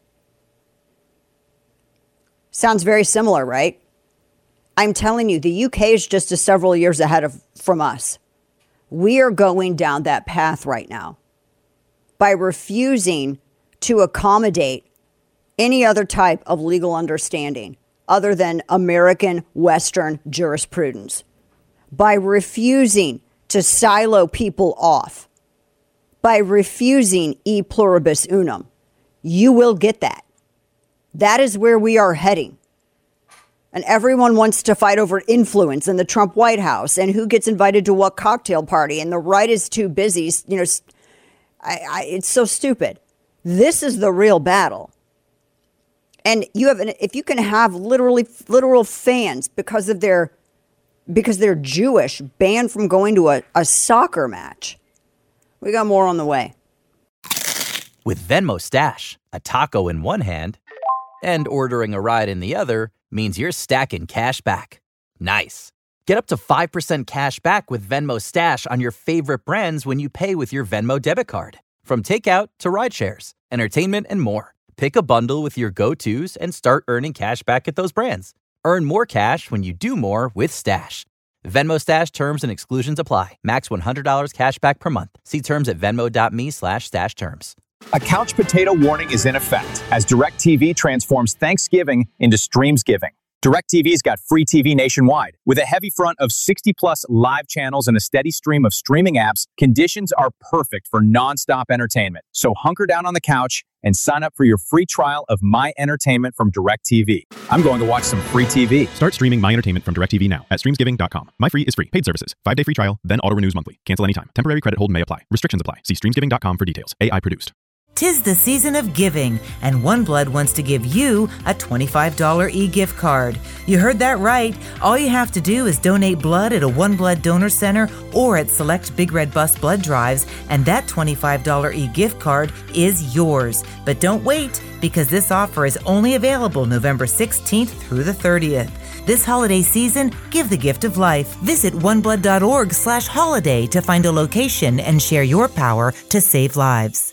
Sounds very similar, right? I'm telling you, the U K is just a several years ahead of from us. We are going down that path right now by refusing to accommodate any other type of legal understanding other than American Western jurisprudence, by refusing to silo people off, by refusing e pluribus unum. You will get that. That is where we are heading. And everyone wants to fight over influence in the Trump White House and who gets invited to what cocktail party, and the right is too busy. You know, I, I, it's so stupid. This is the real battle. And you have, an, if you can have literally literal fans because of their, because they're Jewish, banned from going to a, a soccer match. We got more on the way. With Venmo Stash, a taco in one hand and ordering a ride in the other means you're stacking cash back. Nice. Get up to five percent cash back with Venmo Stash on your favorite brands when you pay with your Venmo debit card. From takeout to ride shares, entertainment, and more. Pick a bundle with your go-tos and start earning cash back at those brands. Earn more cash when you do more with Stash. Venmo Stash terms and exclusions apply. Max one hundred dollars cash back per month. See terms at venmo.me slash stash terms. A couch potato warning is in effect as DirecTV transforms Thanksgiving into Streamsgiving. DirecTV's got free T V nationwide. With a heavy front of sixty plus live channels and a steady stream of streaming apps, conditions are perfect for nonstop entertainment. So hunker down on the couch and sign up for your free trial of My Entertainment from DirecTV. I'm going to watch some free T V. Start streaming My Entertainment from DirecTV now at streamsgiving dot com. My Free is free. Paid services. Five day free trial, then auto renews monthly. Cancel anytime. Temporary credit hold may apply. Restrictions apply. See streamsgiving dot com for details. A I produced. Tis the season of giving, and OneBlood wants to give you a twenty-five dollars e-gift card. You heard that right. All you have to do is donate blood at a OneBlood donor center or at select Big Red Bus blood drives, and that twenty-five dollars e-gift card is yours. But don't wait, because this offer is only available November sixteenth through the thirtieth. This holiday season, give the gift of life. Visit oneblood.org slash holiday to find a location and share your power to save lives.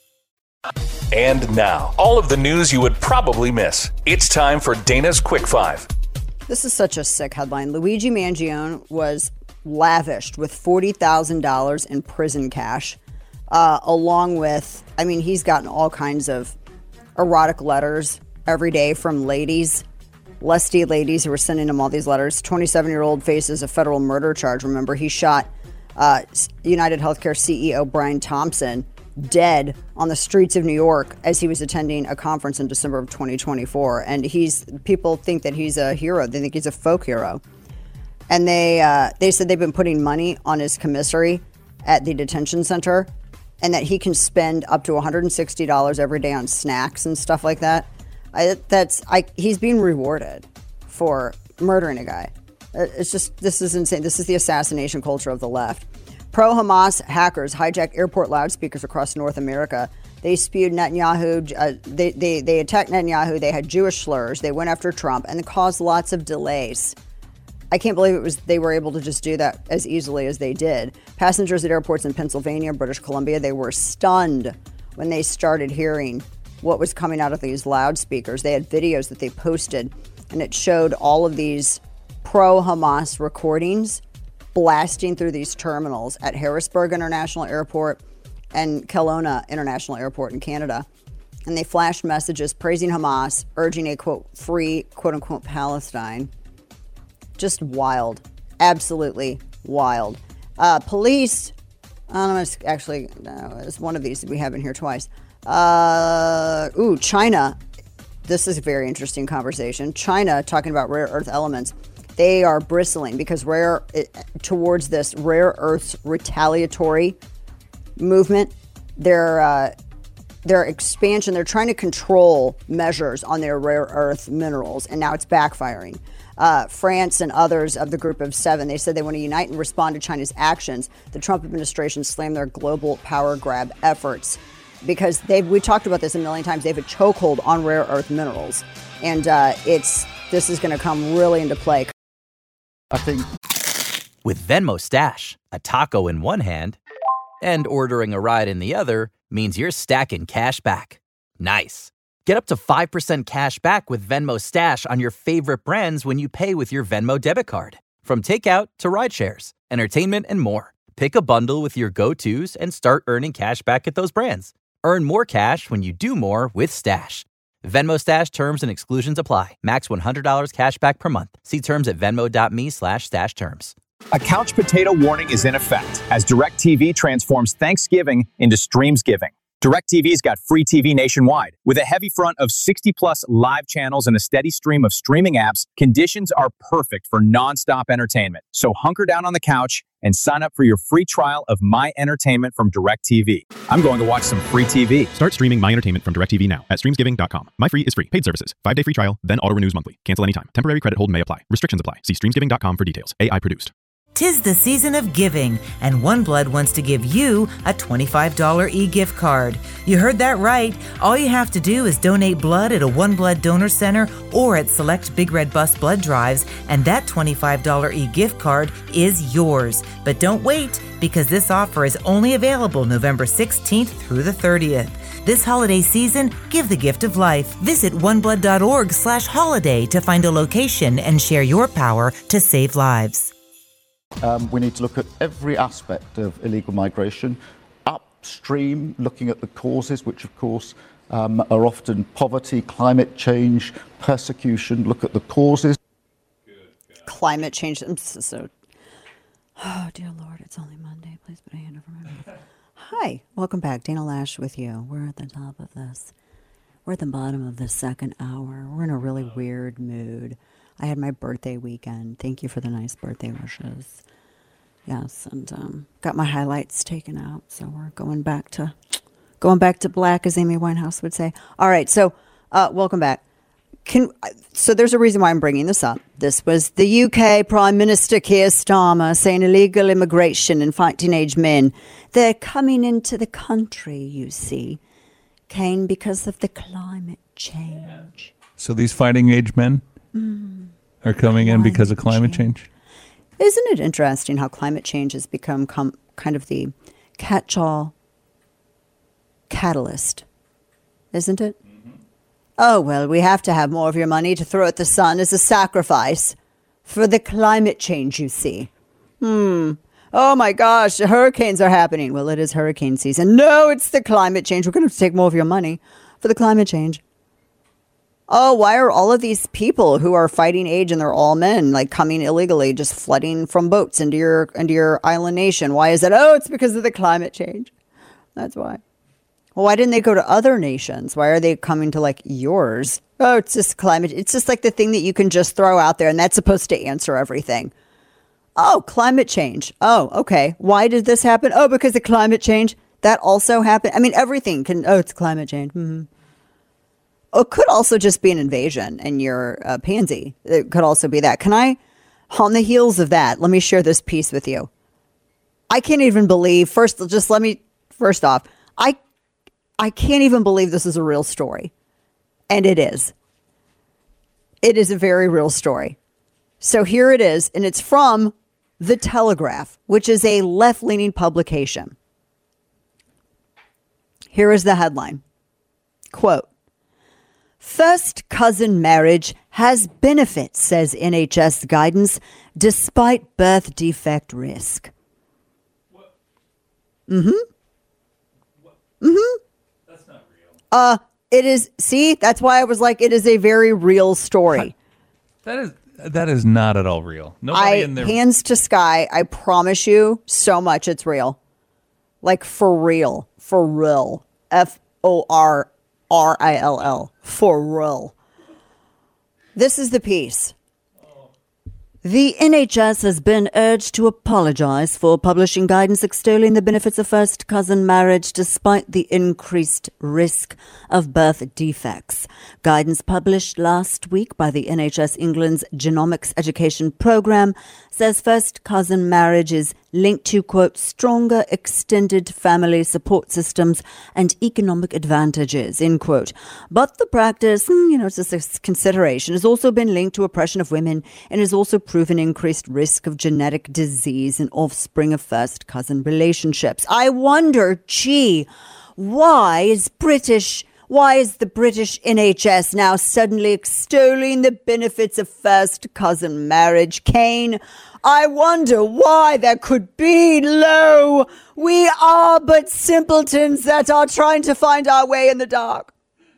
And now, all of the news you would probably miss. It's time for Dana's Quick Five. This is such a sick headline. Luigi Mangione was lavished with forty thousand dollars in prison cash, uh, along with, I mean, he's gotten all kinds of erotic letters every day from ladies, lusty ladies who were sending him all these letters. twenty-seven-year-old faces a federal murder charge. Remember, he shot Uh, United Healthcare C E O Brian Thompson dead on the streets of New York as he was attending a conference in December of twenty twenty-four. And he's people think that he's a hero. They think he's a folk hero. And they uh, they said they've been putting money on his commissary at the detention center, and that he can spend up to one hundred sixty dollars every day on snacks and stuff like that. I, that's I, he's being rewarded for murdering a guy. It's just, this is insane. This is the assassination culture of the left. Pro-Hamas hackers hijacked airport loudspeakers across North America. They spewed Netanyahu. Uh, they, they, they attacked Netanyahu. They had Jewish slurs. They went after Trump, and it caused lots of delays. I can't believe it was they were able to just do that as easily as they did. Passengers at airports in Pennsylvania, British Columbia, they were stunned when they started hearing what was coming out of these loudspeakers. They had videos that they posted, and it showed all of these pro-Hamas recordings blasting through these terminals at Harrisburg International Airport and Kelowna International Airport in Canada. And they flashed messages praising Hamas, urging a, quote, free, quote-unquote, Palestine. Just wild. Absolutely wild. Uh, police, I'm going to actually, no, it's one of these that we have in here twice. Uh, ooh, China. This is a very interesting conversation. China, talking about rare earth elements. They are bristling because rare it, towards this rare earths retaliatory movement. Their uh, their expansion, they're trying to control measures on their rare earth minerals, and now it's backfiring. Uh, France and others of the group of seven, they said they want to unite and respond to China's actions. The Trump administration slammed their global power grab efforts because they've, we talked about this a million times. They have a chokehold on rare earth minerals, and uh, it's this is going to come really into play. I think with Venmo Stash, a taco in one hand and ordering a ride in the other means you're stacking cash back. Nice. Get up to five percent cash back with Venmo Stash on your favorite brands when you pay with your Venmo debit card. From takeout to ride shares, entertainment, and more. Pick a bundle with your go-tos and start earning cash back at those brands. Earn more cash when you do more with Stash. Venmo Stash terms and exclusions apply. Max one hundred dollars cash back per month. See terms at venmo.me slash stash terms. A couch potato warning is in effect as DirecTV transforms Thanksgiving into Streams Giving. DirecTV's got free T V nationwide. With a heavy front of sixty plus live channels and a steady stream of streaming apps, conditions are perfect for nonstop entertainment. So hunker down on the couch and sign up for your free trial of My Entertainment from DirecTV. I'm going to watch some free T V. Start streaming My Entertainment from DirecTV now at streams giving dot com. My Free is free. Paid services. Five-day free trial, then auto-renews monthly. Cancel anytime. Temporary credit hold may apply. Restrictions apply. See streams giving dot com for details. A I produced. Tis the season of giving, and OneBlood wants to give you a twenty-five dollars e-gift card. You heard that right. All you have to do is donate blood at a OneBlood donor center or at select Big Red Bus blood drives, and that twenty-five dollars e-gift card is yours. But don't wait, because this offer is only available November sixteenth through the thirtieth. This holiday season, give the gift of life. Visit oneblood.org slash holiday to find a location and share your power to save lives. Um, we need to look at every aspect of illegal migration, upstream, looking at the causes, which of course um, are often poverty, climate change, persecution. Look at the causes. Climate change. I'm so, so, oh, dear Lord, it's only Monday. Please put a hand over my mouth. Hi, welcome back. Dana Lash with you. We're at the top of this. We're at the bottom of the second hour. We're in a really weird mood. I had my birthday weekend. Thank you for the nice birthday wishes. Yes, and um, got my highlights taken out, so we're going back to going back to black, as Amy Winehouse would say. All right, so uh, welcome back. Can so there's a reason why I'm bringing this up. This was the U K Prime Minister Keir Starmer saying illegal immigration and fighting age men, they're coming into the country, you see, Kane, because of the climate change. So these fighting age men Mm. are coming in because of climate change? Isn't it interesting how climate change has become com- kind of the catch-all catalyst, isn't it? Mm-hmm. Oh, well, we have to have more of your money to throw at the sun as a sacrifice for the climate change, you see. Hmm. Oh, my gosh, the hurricanes are happening. Well, it is hurricane season. No, it's the climate change. We're going to have to take more of your money for the climate change. oh, why are all of these people who are fighting AIDS and they're all men, like coming illegally, just flooding from boats into your into your island nation? Why is it? Oh, it's because of the climate change. That's why. Well, why didn't they go to other nations? Why are they coming to like yours? Oh, it's just climate. It's just like the thing that you can just throw out there and that's supposed to answer everything. Oh, climate change. Oh, okay. Why did this happen? Oh, because of climate change. That also happened. I mean, everything can. Oh, it's climate change. Mm-hmm. Oh, it could also just be an invasion and you're a pansy. It could also be that. Can I, on the heels of that, let me share this piece with you. I can't even believe, first, just let me, first off, I, I can't even believe this is a real story. And it is. It is a very real story. So here it is, and it's from The Telegraph, which is a left-leaning publication. Here is the headline. Quote, first cousin marriage has benefits, says N H S guidance, despite birth defect risk. Mm-hmm. Mm-hmm. That's not real. Uh, it is, see, that's why I was like, it is a very real story. That is that is not at all real. Nobody I, in there. hands to sky, I promise you so much it's real. Like for real. For real. F O R R I L L. For real. This is the piece. The N H S has been urged to apologize for publishing guidance extolling the benefits of first cousin marriage despite the increased risk of birth defects. Guidance published last week by the N H S England's Genomics Education Programme says first cousin marriage is linked to, quote, stronger extended family support systems and economic advantages, end quote. But the practice, you know, it's just a consideration, has also been linked to oppression of women and has also proven increased risk of genetic disease and offspring of first cousin relationships. I wonder, gee, why is British, why is the British N H S now suddenly extolling the benefits of first cousin marriage, Kane? I wonder why there could be. Lo, we are but simpletons that are trying to find our way in the dark.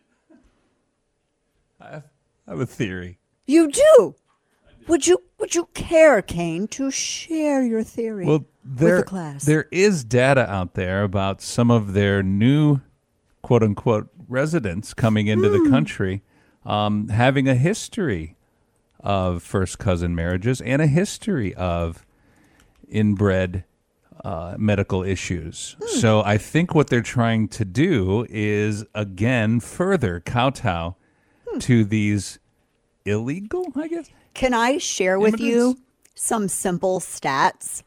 I have, I have a theory. You do? Would you Would you care, Kane, to share your theory Well, there, with the class? there is data out there about some of their new, quote unquote, residents coming into Hmm. the country, um, having a history of first cousin marriages and a history of inbred uh, medical issues. Hmm. So I think what they're trying to do is, again, further kowtow Hmm. to these illegal, I guess. Can I share with you some simple stats?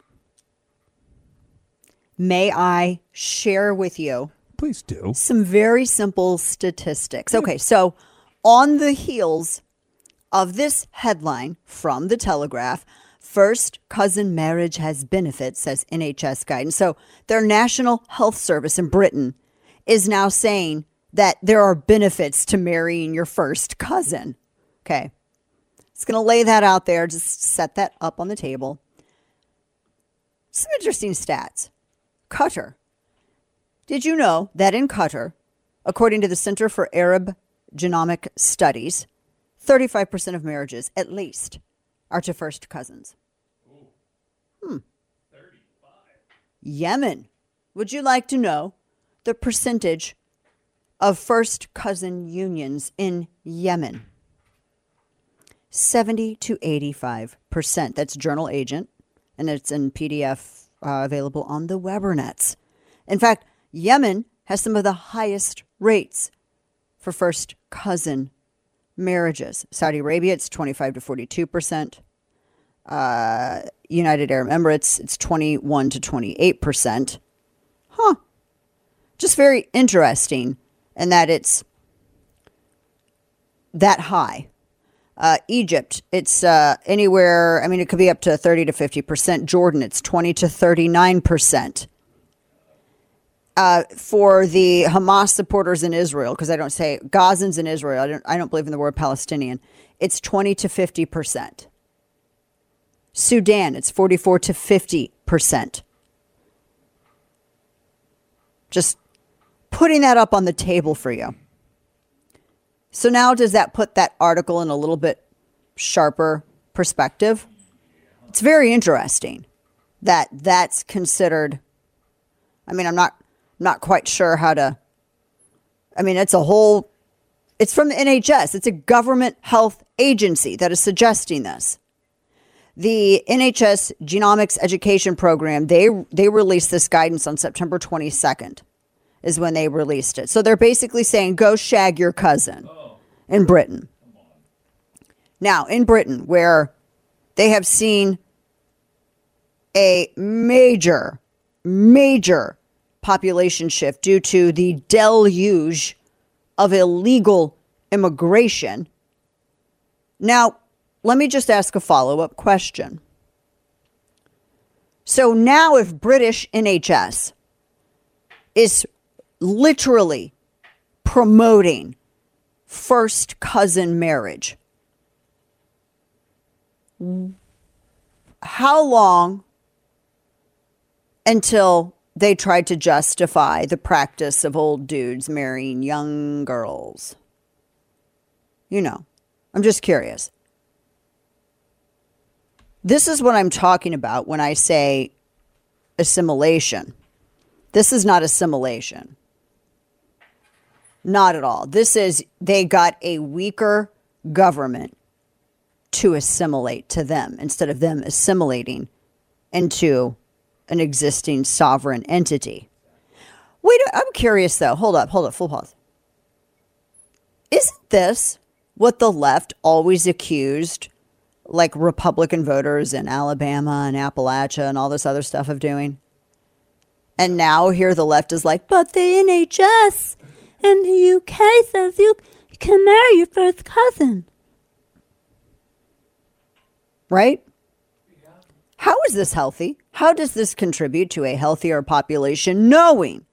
May I share with you? Please do. Some very simple statistics. Okay, so on the heels of this headline from The Telegraph, first cousin marriage has benefits, says N H S guidance. So their National Health Service in Britain is now saying that there are benefits to marrying your first cousin. Okay. It's going to lay that out there. Just set that up on the table. Some interesting stats. Qatar. Did you know that in Qatar, according to the Center for Arab Genomic Studies, thirty-five percent of marriages, at least, are to first cousins? Hmm. Yemen. Would you like to know the percentage of first cousin unions in Yemen? seventy to eighty-five percent. That's Journal Agent, and it's in P D F uh, available on the Webernets. In fact, Yemen has some of the highest rates for first cousin marriages. Saudi Arabia, it's twenty-five to forty-two percent. Uh, United Arab Emirates, it's twenty-one to twenty-eight percent. Huh. Just very interesting in that it's that high. Uh, Egypt, it's uh, anywhere, I mean, it could be up to thirty to fifty percent. Jordan, it's twenty to thirty-nine percent. Uh, for the Hamas supporters in Israel, because I don't say Gazans in Israel, I don't, I don't believe in the word Palestinian, it's twenty to fifty percent. Sudan, it's forty-four to fifty percent. Just putting that up on the table for you. So now does that put that article in a little bit sharper perspective? It's very interesting that that's considered. I mean, I'm not not quite sure how to. I mean, it's a whole. It's from the N H S. It's a government health agency that is suggesting this. The N H S Genomics Education Program, they they released this guidance on September twenty-second is when they released it. So they're basically saying, go shag your cousin in Britain. Now, in Britain, where they have seen a major, major population shift due to the deluge of illegal immigration. Now, let me just ask a follow-up question. So now if British N H S is literally promoting first cousin marriage, how long until they tried to justify the practice of old dudes marrying young girls? You know, I'm just curious. This is what I'm talking about when I say assimilation. This is not assimilation. Not at all. This is, they got a weaker government to assimilate to them instead of them assimilating into an existing sovereign entity. Wait, I'm curious though. Hold up, hold up, full pause. Isn't this what the left always accused like Republican voters in Alabama and Appalachia and all this other stuff of doing? And now here the left is like, but the N H S in the U K says you can marry your first cousin. Right? How is this healthy? How does this contribute to a healthier population, knowing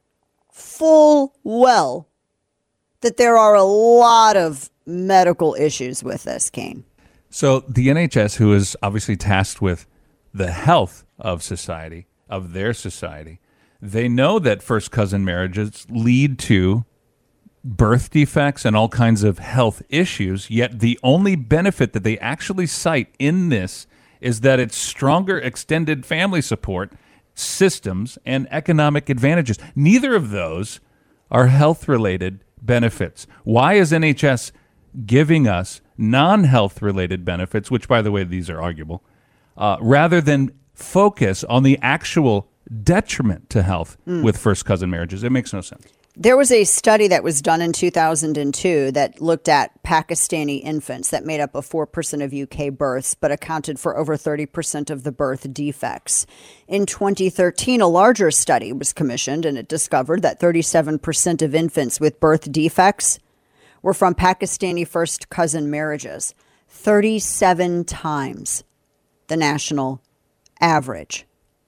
full well that there are a lot of medical issues with this, Kane? So the N H S, who is obviously tasked with the health of society, of their society, they know that first cousin marriages lead to birth defects and all kinds of health issues, yet the only benefit that they actually cite in this is that it's stronger extended family support systems and economic advantages. Neither of those are health-related benefits. Why is N H S giving us non-health related benefits, which, by the way, these are arguable, uh, rather than focus on the actual detriment to health mm. with first cousin marriages? It makes no sense. There was a study that was done in two thousand two that looked at Pakistani infants that made up of four percent of U K births, but accounted for over thirty percent of the birth defects. In twenty thirteen, a larger study was commissioned, and it discovered that thirty-seven percent of infants with birth defects were from Pakistani first cousin marriages, thirty-seven times the national average.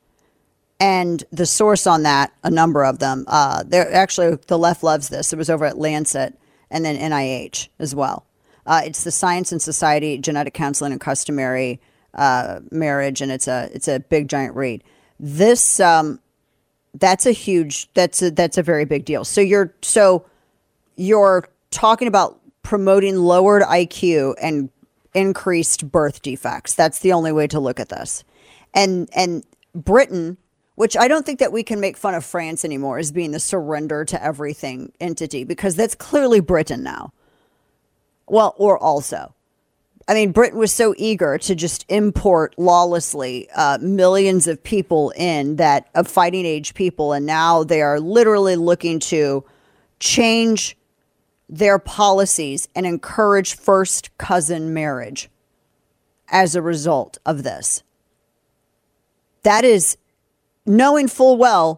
And the source on that, a number of them, uh, they're actually, the left loves this. It was over at Lancet and then N I H as well. Uh, it's the Science and Society, Genetic Counseling and Customary uh, Marriage, and it's a it's a big giant read. This um, that's a huge that's a, that's a very big deal. So you're so you're talking about promoting lowered I Q and increased birth defects. That's the only way to look at this. And and Britain, which I don't think that we can make fun of France anymore as being the surrender to everything entity, because that's clearly Britain now. Well, or also, I mean, Britain was so eager to just import lawlessly uh, millions of people in that of fighting age people. And now they are literally looking to change their policies and encourage first cousin marriage as a result of this. That is knowing full well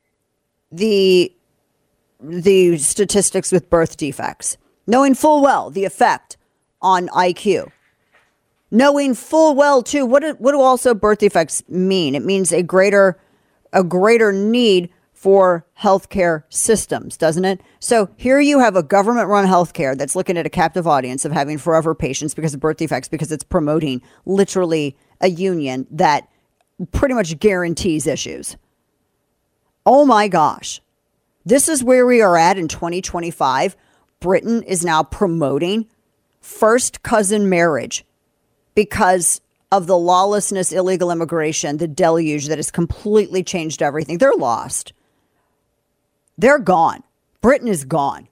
the the statistics with birth defects, knowing full well the effect on I Q, knowing full well too what do, what do also birth defects mean? It means a greater a greater need for healthcare systems, doesn't it? So here you have a government-run healthcare that's looking at a captive audience of having forever patients because of birth defects, because it's promoting literally a union that pretty much guarantees issues. Oh my gosh. This is where we are at in twenty twenty-five. Britain is now promoting first cousin marriage because of the lawlessness, illegal immigration, the deluge that has completely changed everything. They're lost. They're gone. Britain is gone.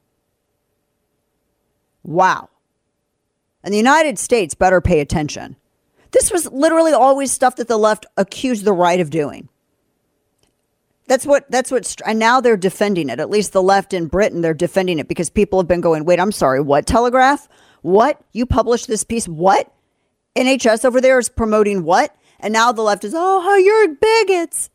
Wow. And the United States better pay attention. This was literally always stuff that the left accused the right of doing. That's what, that's what, and now they're defending it. At least the left in Britain, they're defending it because people have been going, wait, I'm sorry, what, Telegraph? What? You published this piece? What? N H S over there is promoting what? And now the left is, oh, how you're bigots.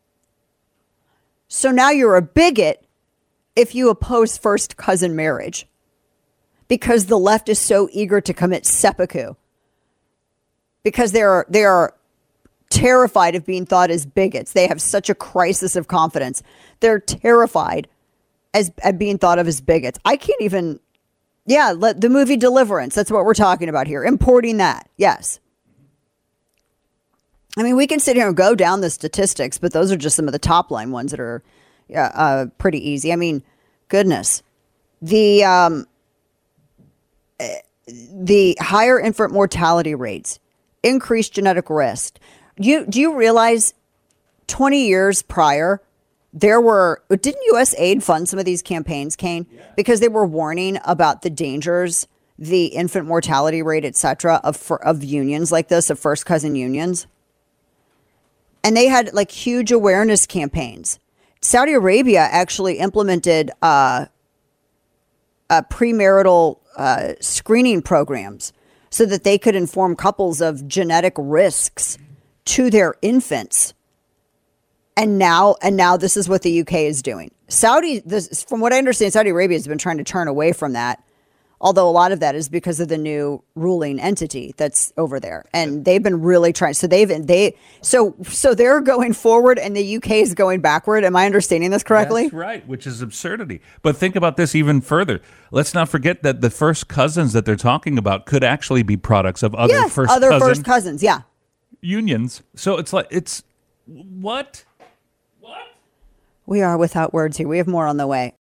So now you're a bigot if you oppose first cousin marriage because the left is so eager to commit seppuku because they are, they are terrified of being thought as bigots. They have such a crisis of confidence. They're terrified as at being thought of as bigots. I can't even, yeah, let the movie Deliverance. That's what we're talking about here. Importing that. Yes. I mean, we can sit here and go down the statistics, but those are just some of the top line ones that are uh, uh, pretty easy. I mean, goodness, the, um, the higher infant mortality rates, increased genetic risk. You, do you realize twenty years prior, there were, didn't U S A I D fund some of these campaigns, Kane? Yeah. Because they were warning about the dangers, the infant mortality rate, et cetera, of, of unions like this, of first cousin unions. And they had like huge awareness campaigns. Saudi Arabia actually implemented uh, uh, premarital uh, screening programs so that they could inform couples of genetic risks to their infants. And now, and now this is what the U K is doing. Saudi, this, from what I understand, Saudi Arabia has been trying to turn away from that. Although a lot of that is because of the new ruling entity that's over there. And they've been really trying. So they've, they, so, so they're going forward and the U K is going backward. Am I understanding this correctly? That's right, which is absurdity. But think about this even further. Let's not forget that the first cousins that they're talking about could actually be products of other yes, first other cousin first cousins. Yeah. unions. So it's like, it's what? We are without words here. We have more on the way.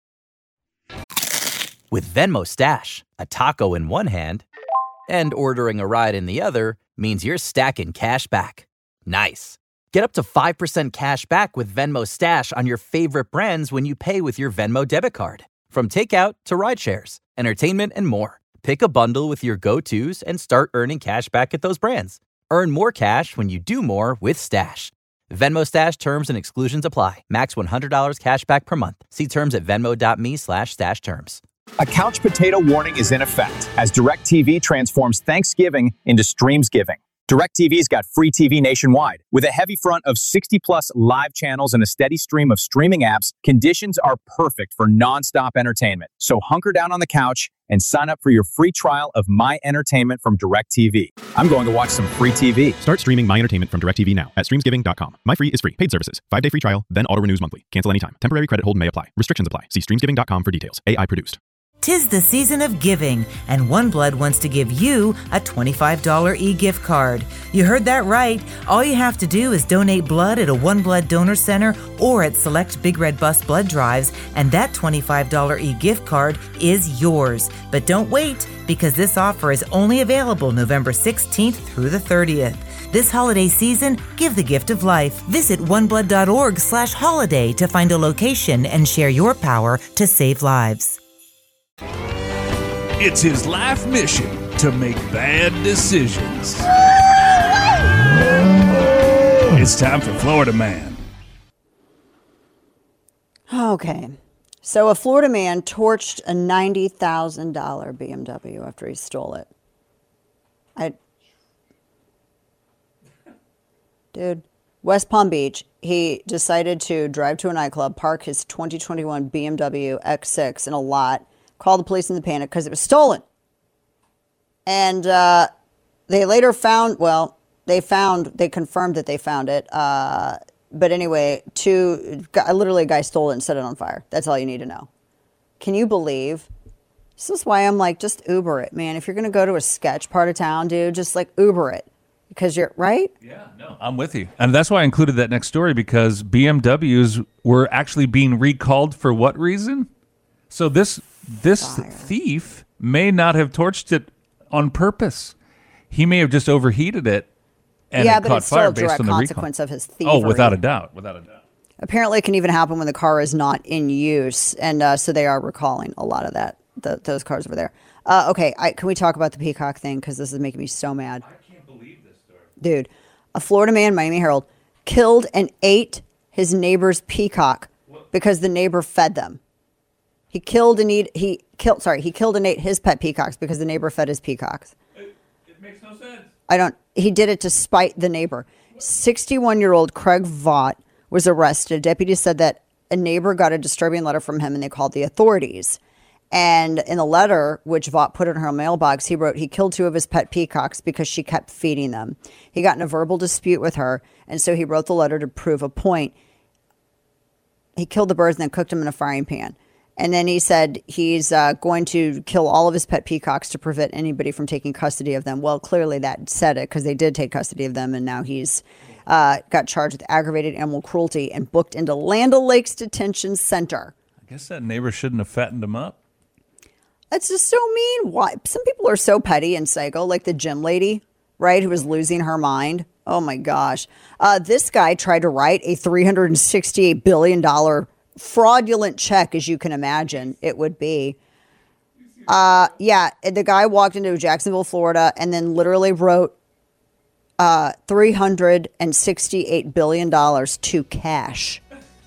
With Venmo Stash, a taco in one hand and ordering a ride in the other means you're stacking cash back. Nice. Get up to five percent cash back with Venmo Stash on your favorite brands when you pay with your Venmo debit card. From takeout to ride shares, entertainment, and more. Pick a bundle with your go-tos and start earning cash back at those brands. Earn more cash when you do more with Stash. Venmo Stash terms and exclusions apply. Max one hundred dollars cash back per month. See terms at venmo.me slash stash terms. A couch potato warning is in effect as DirecTV transforms Thanksgiving into Streamsgiving. DirecTV's got free T V nationwide. With a heavy front of sixty plus live channels and a steady stream of streaming apps, conditions are perfect for nonstop entertainment. So hunker down on the couch and sign up for your free trial of My Entertainment from DirecTV. I'm going to watch some free T V. Start streaming My Entertainment from DirecTV now at streamsgiving dot com. My Free is free. Paid services. Five day free trial, then auto renews monthly. Cancel anytime. Temporary credit hold may apply. Restrictions apply. See streamsgiving dot com for details. A I produced. Tis the season of giving, and OneBlood wants to give you a twenty-five dollars e-gift card. You heard that right. All you have to do is donate blood at a OneBlood donor center or at select Big Red Bus blood drives, and that twenty-five dollars e-gift card is yours. But don't wait, because this offer is only available November sixteenth through the thirtieth. This holiday season, give the gift of life. Visit oneblood.org slash holiday to find a location and share your power to save lives. It's his life mission to make bad decisions. It's time for Florida Man. Okay. So a Florida man torched a ninety thousand dollars B M W after he stole it. I, dude, West Palm Beach, he decided to drive to a nightclub, park his twenty twenty-one B M W X six in a lot, call the police in the panic because it was stolen. And uh, they later found, well, they found, they confirmed that they found it. Uh, but anyway, two, literally a guy stole it and set it on fire. That's all you need to know. Can you believe? This is why I'm like, just Uber it, man. If you're going to go to a sketch part of town, dude, just like Uber it. Because you're, right? Yeah, no, I'm with you. And that's why I included that next story, because B M Ws were actually being recalled for what reason? So this this Fire. thief may not have torched it on purpose. He may have just overheated it and yeah, it but caught it's still fire a based direct on the consequence recall. of his thievery. Oh, without a doubt, without a doubt. Apparently, it can even happen when the car is not in use, and uh, so they are recalling a lot of that. The, those cars over there. Uh, okay, I, can we talk about the peacock thing? Because this is making me so mad. I can't believe this story. Dude, a Florida man, Miami Herald, killed and ate his neighbor's peacock what? because the neighbor fed them. He killed and eat. He killed. Sorry, he killed and ate his pet peacocks because the neighbor fed his peacocks. It, it makes no sense. I don't. He did it to spite the neighbor. sixty-one-year-old Craig Vaught was arrested. Deputies said that a neighbor got a disturbing letter from him, and they called the authorities. And in the letter, which Vaught put in her mailbox, he wrote he killed two of his pet peacocks because she kept feeding them. He got in a verbal dispute with her, and so he wrote the letter to prove a point. He killed the birds and then cooked them in a frying pan. And then he said he's uh, going to kill all of his pet peacocks to prevent anybody from taking custody of them. Well, clearly that said it because they did take custody of them, and now he's uh, got charged with aggravated animal cruelty and booked into Land O'Lakes Detention Center. I guess that neighbor shouldn't have fattened him up. That's just so mean. Why? Some people are so petty and psycho, like the gym lady, right, who was losing her mind. Oh, my gosh. Uh, this guy tried to write a three hundred sixty-eight billion dollars fraudulent check, as you can imagine it would be. Uh, yeah, the guy walked into Jacksonville, Florida, and then literally wrote uh, three hundred sixty-eight billion dollars to cash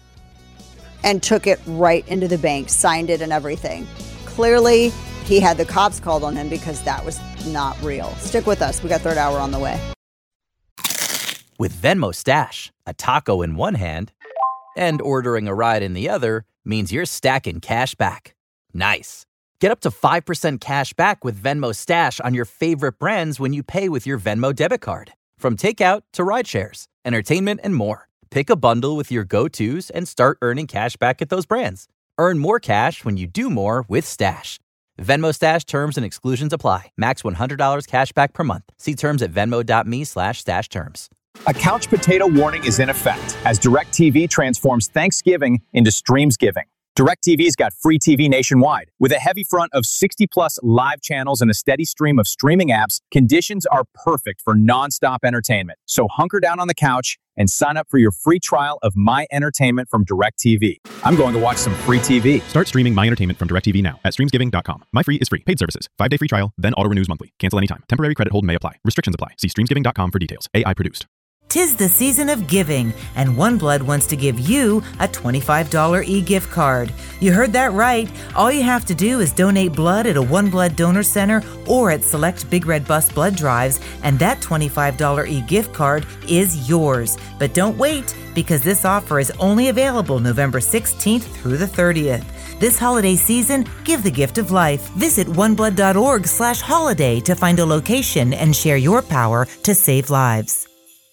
and took it right into the bank, signed it and everything. Clearly, he had the cops called on him because that was not real. Stick with us. We got third hour on the way. With Venmo Stash, a taco in one hand and ordering a ride in the other means you're stacking cash back. Nice. Get up to five percent cash back with Venmo Stash on your favorite brands when you pay with your Venmo debit card. From takeout to rideshares, entertainment, and more. Pick a bundle with your go-tos and start earning cash back at those brands. Earn more cash when you do more with Stash. Venmo Stash terms and exclusions apply. Max one hundred dollars cash back per month. See terms at venmo.me slash stash terms. A couch potato warning is in effect as DirecTV transforms Thanksgiving into Streams Giving. DirecTV's got free T V nationwide. With a heavy front of sixty plus live channels and a steady stream of streaming apps, conditions are perfect for nonstop entertainment. So hunker down on the couch and sign up for your free trial of My Entertainment from DirecTV. I'm going to watch some free T V. Start streaming My Entertainment from DirecTV now at streams giving dot com. My Free is free. Paid services. Five-day free trial, then auto-renews monthly. Cancel anytime. Temporary credit hold may apply. Restrictions apply. See streams giving dot com for details. A I produced. 'Tis the season of giving, and OneBlood wants to give you a twenty-five dollars e-gift card. You heard that right. All you have to do is donate blood at a OneBlood donor center or at select Big Red Bus blood drives, and that twenty-five dollars e-gift card is yours. But don't wait, because this offer is only available November sixteenth through the thirtieth. This holiday season, give the gift of life. Visit oneblood.org slash holiday to find a location and share your power to save lives.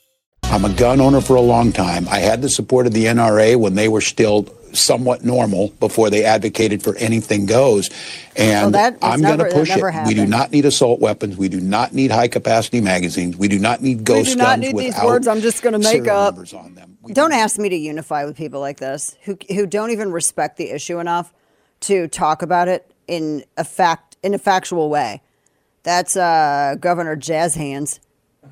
I'm a gun owner for a long time. I had the support of the N R A when they were still somewhat normal before they advocated for anything goes. And well, I'm going to push it. We do not need assault weapons. We do not need high-capacity magazines. We do not need ghost guns. We do not need these words I'm just going to make up. On them. Don't ask me to unify with people like this who who don't even respect the issue enough to talk about it in a fact in a factual way. That's uh, Governor Jazz Hands.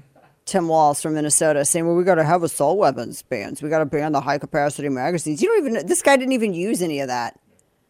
Tim Walz from Minnesota saying, well, we got to have assault weapons bans. We got to ban the high capacity magazines. You don't even, this guy didn't even use any of that.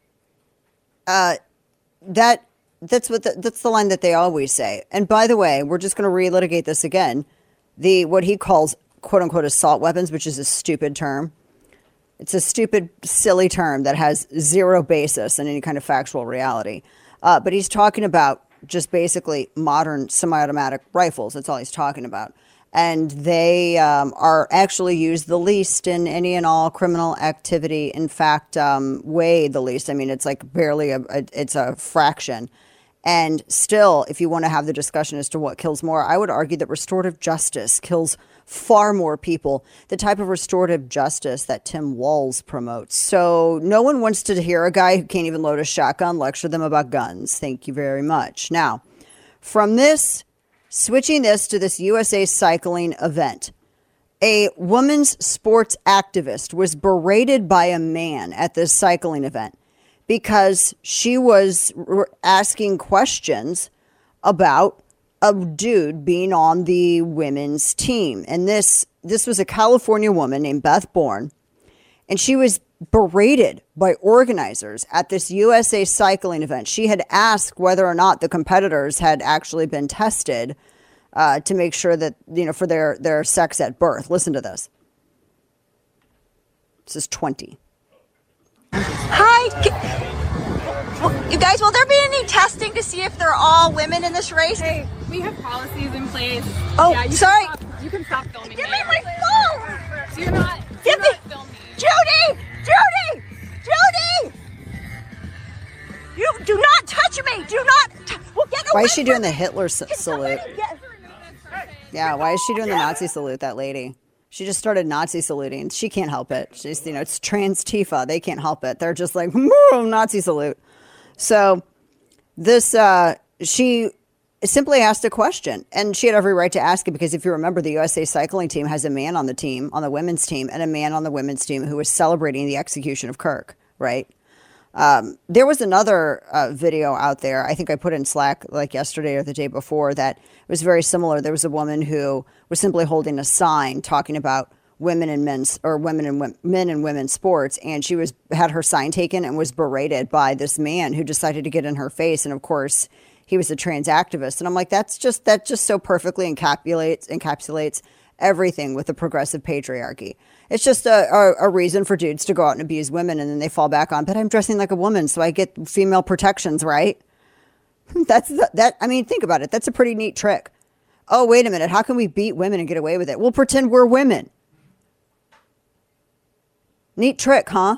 Uh, that, that's what, the, that's the line that they always say. And by the way, we're just going to relitigate this again. The, what he calls quote unquote assault weapons, which is a stupid term. It's a stupid, silly term that has zero basis in any kind of factual reality. Uh, but he's talking about just basically modern semi-automatic rifles. That's all he's talking about. And they um, are actually used the least in any and all criminal activity. In fact, um, way the least. I mean, it's like barely a, a it's a fraction. And still, if you want to have the discussion as to what kills more, I would argue that restorative justice kills far more people, the type of restorative justice that Tim Walz promotes. So no one wants to hear a guy who can't even load a shotgun lecture them about guns. Thank you very much. Now, from this, switching this to this U S A cycling event, a women's sports activist was berated by a man at this cycling event. because she was r- asking questions about a dude being on the women's team. And this this was a California woman named Beth Bourne, and she was berated by organizers at this U S A cycling event. She had asked whether or not the competitors had actually been tested uh, to make sure that, you know, for their, their sex at birth. Listen to this. This is twenty. Hi. Well, you guys, will there be any testing to see if they're all women in this race? Hey, we have policies in place. Oh, yeah, you sorry. Can stop, you can stop filming. Give me me my phone. So you're not. Give you're me. Not filming. Judy! Judy! Judy! You do not touch me. Do not. T- well, get away. Why is she doing from the me. Hitler s- salute? Get- Yeah, why is she doing the Nazi salute, that lady? She just started Nazi saluting. She can't help it. She's, you know, it's trans Tifa. They can't help it. They're just like, Nazi salute. So this, uh, she simply asked a question, and she had every right to ask it, because if you remember, the U S A cycling team has a man on the team, on the women's team, and a man on the women's team who was celebrating the execution of Kirk, right? Um, there was another uh, video out there, I think I put in Slack like yesterday or the day before, that was very similar. There was a woman who was simply holding a sign talking about women and men's, or women and wo- men and women's sports, and she was had her sign taken and was berated by this man who decided to get in her face. And of course, he was a trans activist. And I'm like, that's just that just so perfectly encapsulates encapsulates everything with the progressive patriarchy. It's just a, a, a reason for dudes to go out and abuse women, and then they fall back on, but I'm dressing like a woman, so I get female protections, right? That's the, that. I mean, think about it. That's a pretty neat trick. Oh, wait a minute. How can we beat women and get away with it? We'll pretend we're women. Neat trick, huh?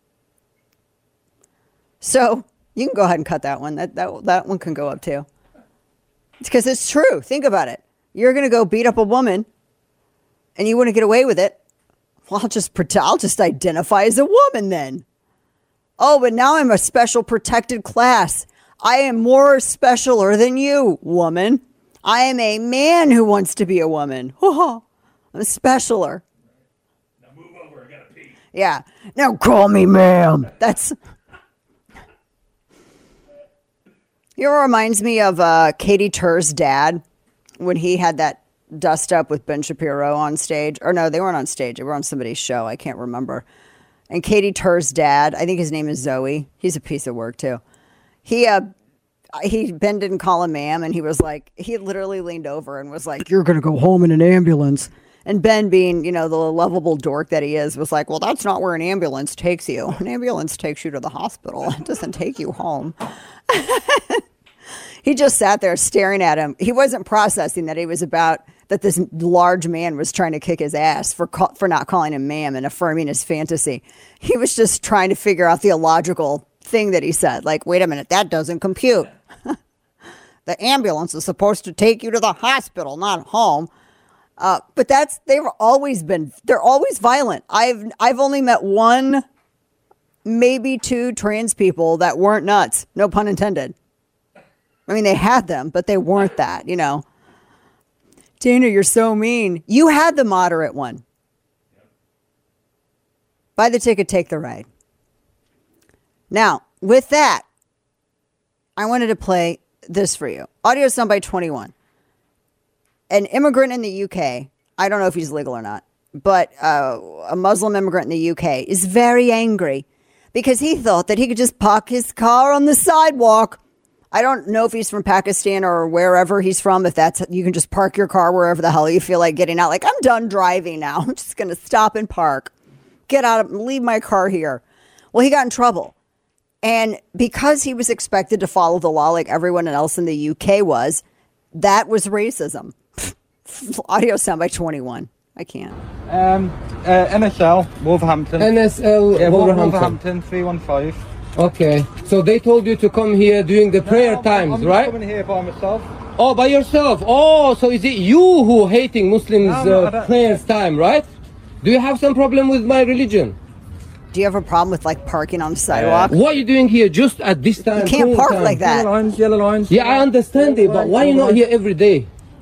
So you can go ahead and cut that one. That that that one can go up too. It's because it's true. Think about it. You're gonna go beat up a woman, and you want to get away with it. Well, I'll just pretend. I'll just identify as a woman then. Oh, but now I'm a special protected class. I am more specialer than you, woman. I am a man who wants to be a woman. I'm a specialer. Now move over. I gotta pee. Yeah. Now call me ma'am. That's. You know, it reminds me of uh, Katie Tur's dad when he had that dust up with Ben Shapiro on stage. Or no, they weren't on stage. They were on somebody's show. I can't remember. And Katie Tur's dad, I think his name is Zoe. He's a piece of work too. He, uh, he, Ben didn't call him ma'am, and he was like, he literally leaned over and was like, "You're going to go home in an ambulance." And Ben, being, you know, the lovable dork that he is, was like, "Well, that's not where an ambulance takes you. An ambulance takes you to the hospital. It doesn't take you home." He just sat there staring at him. He wasn't processing that he was about, that this large man was trying to kick his ass for call, for not calling him ma'am and affirming his fantasy. He was just trying to figure out the illogical thing that he said. Like, wait a minute, that doesn't compute. The ambulance is supposed to take you to the hospital, not home. Uh, but that's, they've always been, they're always violent. I've, I've only met one, maybe two trans people that weren't nuts. No pun intended. I mean, they had them, but they weren't that, you know. Dana, you're so mean. You had the moderate one. Buy the ticket, take the ride. Now, with that, I wanted to play this for you. Audio sound by twenty-one. An immigrant in the U K, I don't know if he's legal or not, but uh, a Muslim immigrant in the U K is very angry because he thought that he could just park his car on the sidewalk. I don't know if he's from Pakistan or wherever he's from, if that's, you can just park your car wherever the hell you feel like getting out. Like, I'm done driving now. I'm just going to stop and park. Get out of, leave my car here. Well, he got in trouble. And because he was expected to follow the law like everyone else in the U K was, that was racism. Audio sound by twenty-one. I can't. Um, uh, N S L, Wolverhampton. N S L, yeah, Wolverhampton. Wolverhampton, three one five. Okay, so they told you to come here during the prayer no, I'm, times, I'm right? I'm coming here by myself. Oh, by yourself. Oh, so is it you who hating Muslims no, no, uh, prayers time, right? Do you have some problem with my religion? Do you have a problem with like parking on the sidewalk? Uh, what are you doing here just at this time? You can't park time? like that. Yellow lines, yellow lines. Yeah, I understand it, but why are you not here every day?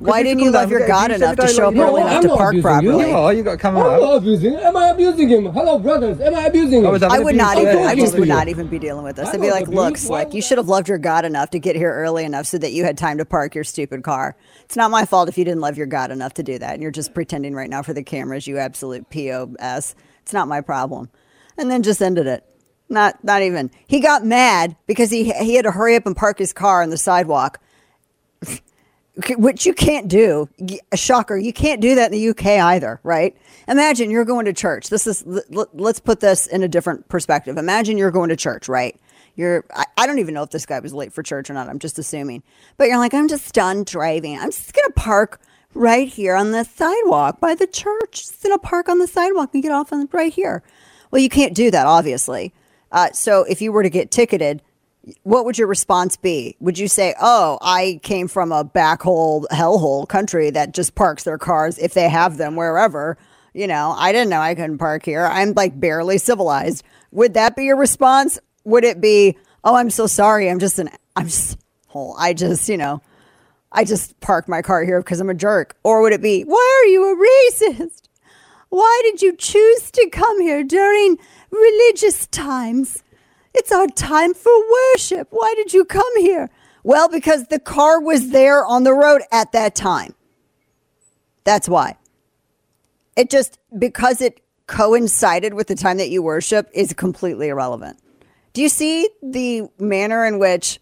Why didn't you love your God enough to show up No, early I'm enough to not park abusing properly? You. Oh, you got coming I'm out. not abusing. Am I abusing him? Hello, brothers. Am I abusing him? I would not even. I just would not even. even be dealing with this. I I'd be don't like, abuse. look, Why Slick, you should have loved your God enough to get here early enough so that you had time to park your stupid car. It's not my fault if you didn't love your God enough to do that, and you're just pretending right now for the cameras, you absolute P O S. It's not my problem. And then just ended it. Not, not even. He got mad because he he had to hurry up and park his car on the sidewalk, which you can't do. A shocker. You can't do that in the U K either, right? Imagine you're going to church. This is, let's put this in a different perspective. Imagine you're going to church, right? You're, I, I don't even know if this guy was late for church or not. I'm just assuming. But you're like, I'm just done driving. I'm just going to park right here on the sidewalk by the church. Just going to park on the sidewalk and get off on right here. Well, you can't do that, obviously. Uh, so if you were to get ticketed, what would your response be? Would you say, oh, I came from a backhole, hellhole country that just parks their cars if they have them wherever? You know, I didn't know I couldn't park here. I'm like barely civilized. Would that be your response? Would it be, oh, I'm so sorry. I'm just an, I'm just, oh, I just, you know, I just parked my car here because I'm a jerk. Or would it be, why are you a racist? Why did you choose to come here during religious times? It's our time for worship. Why did you come here? Well, because the car was there on the road at that time. That's why. It just, because it coincided with the time that you worship is completely irrelevant. Do you see the manner in which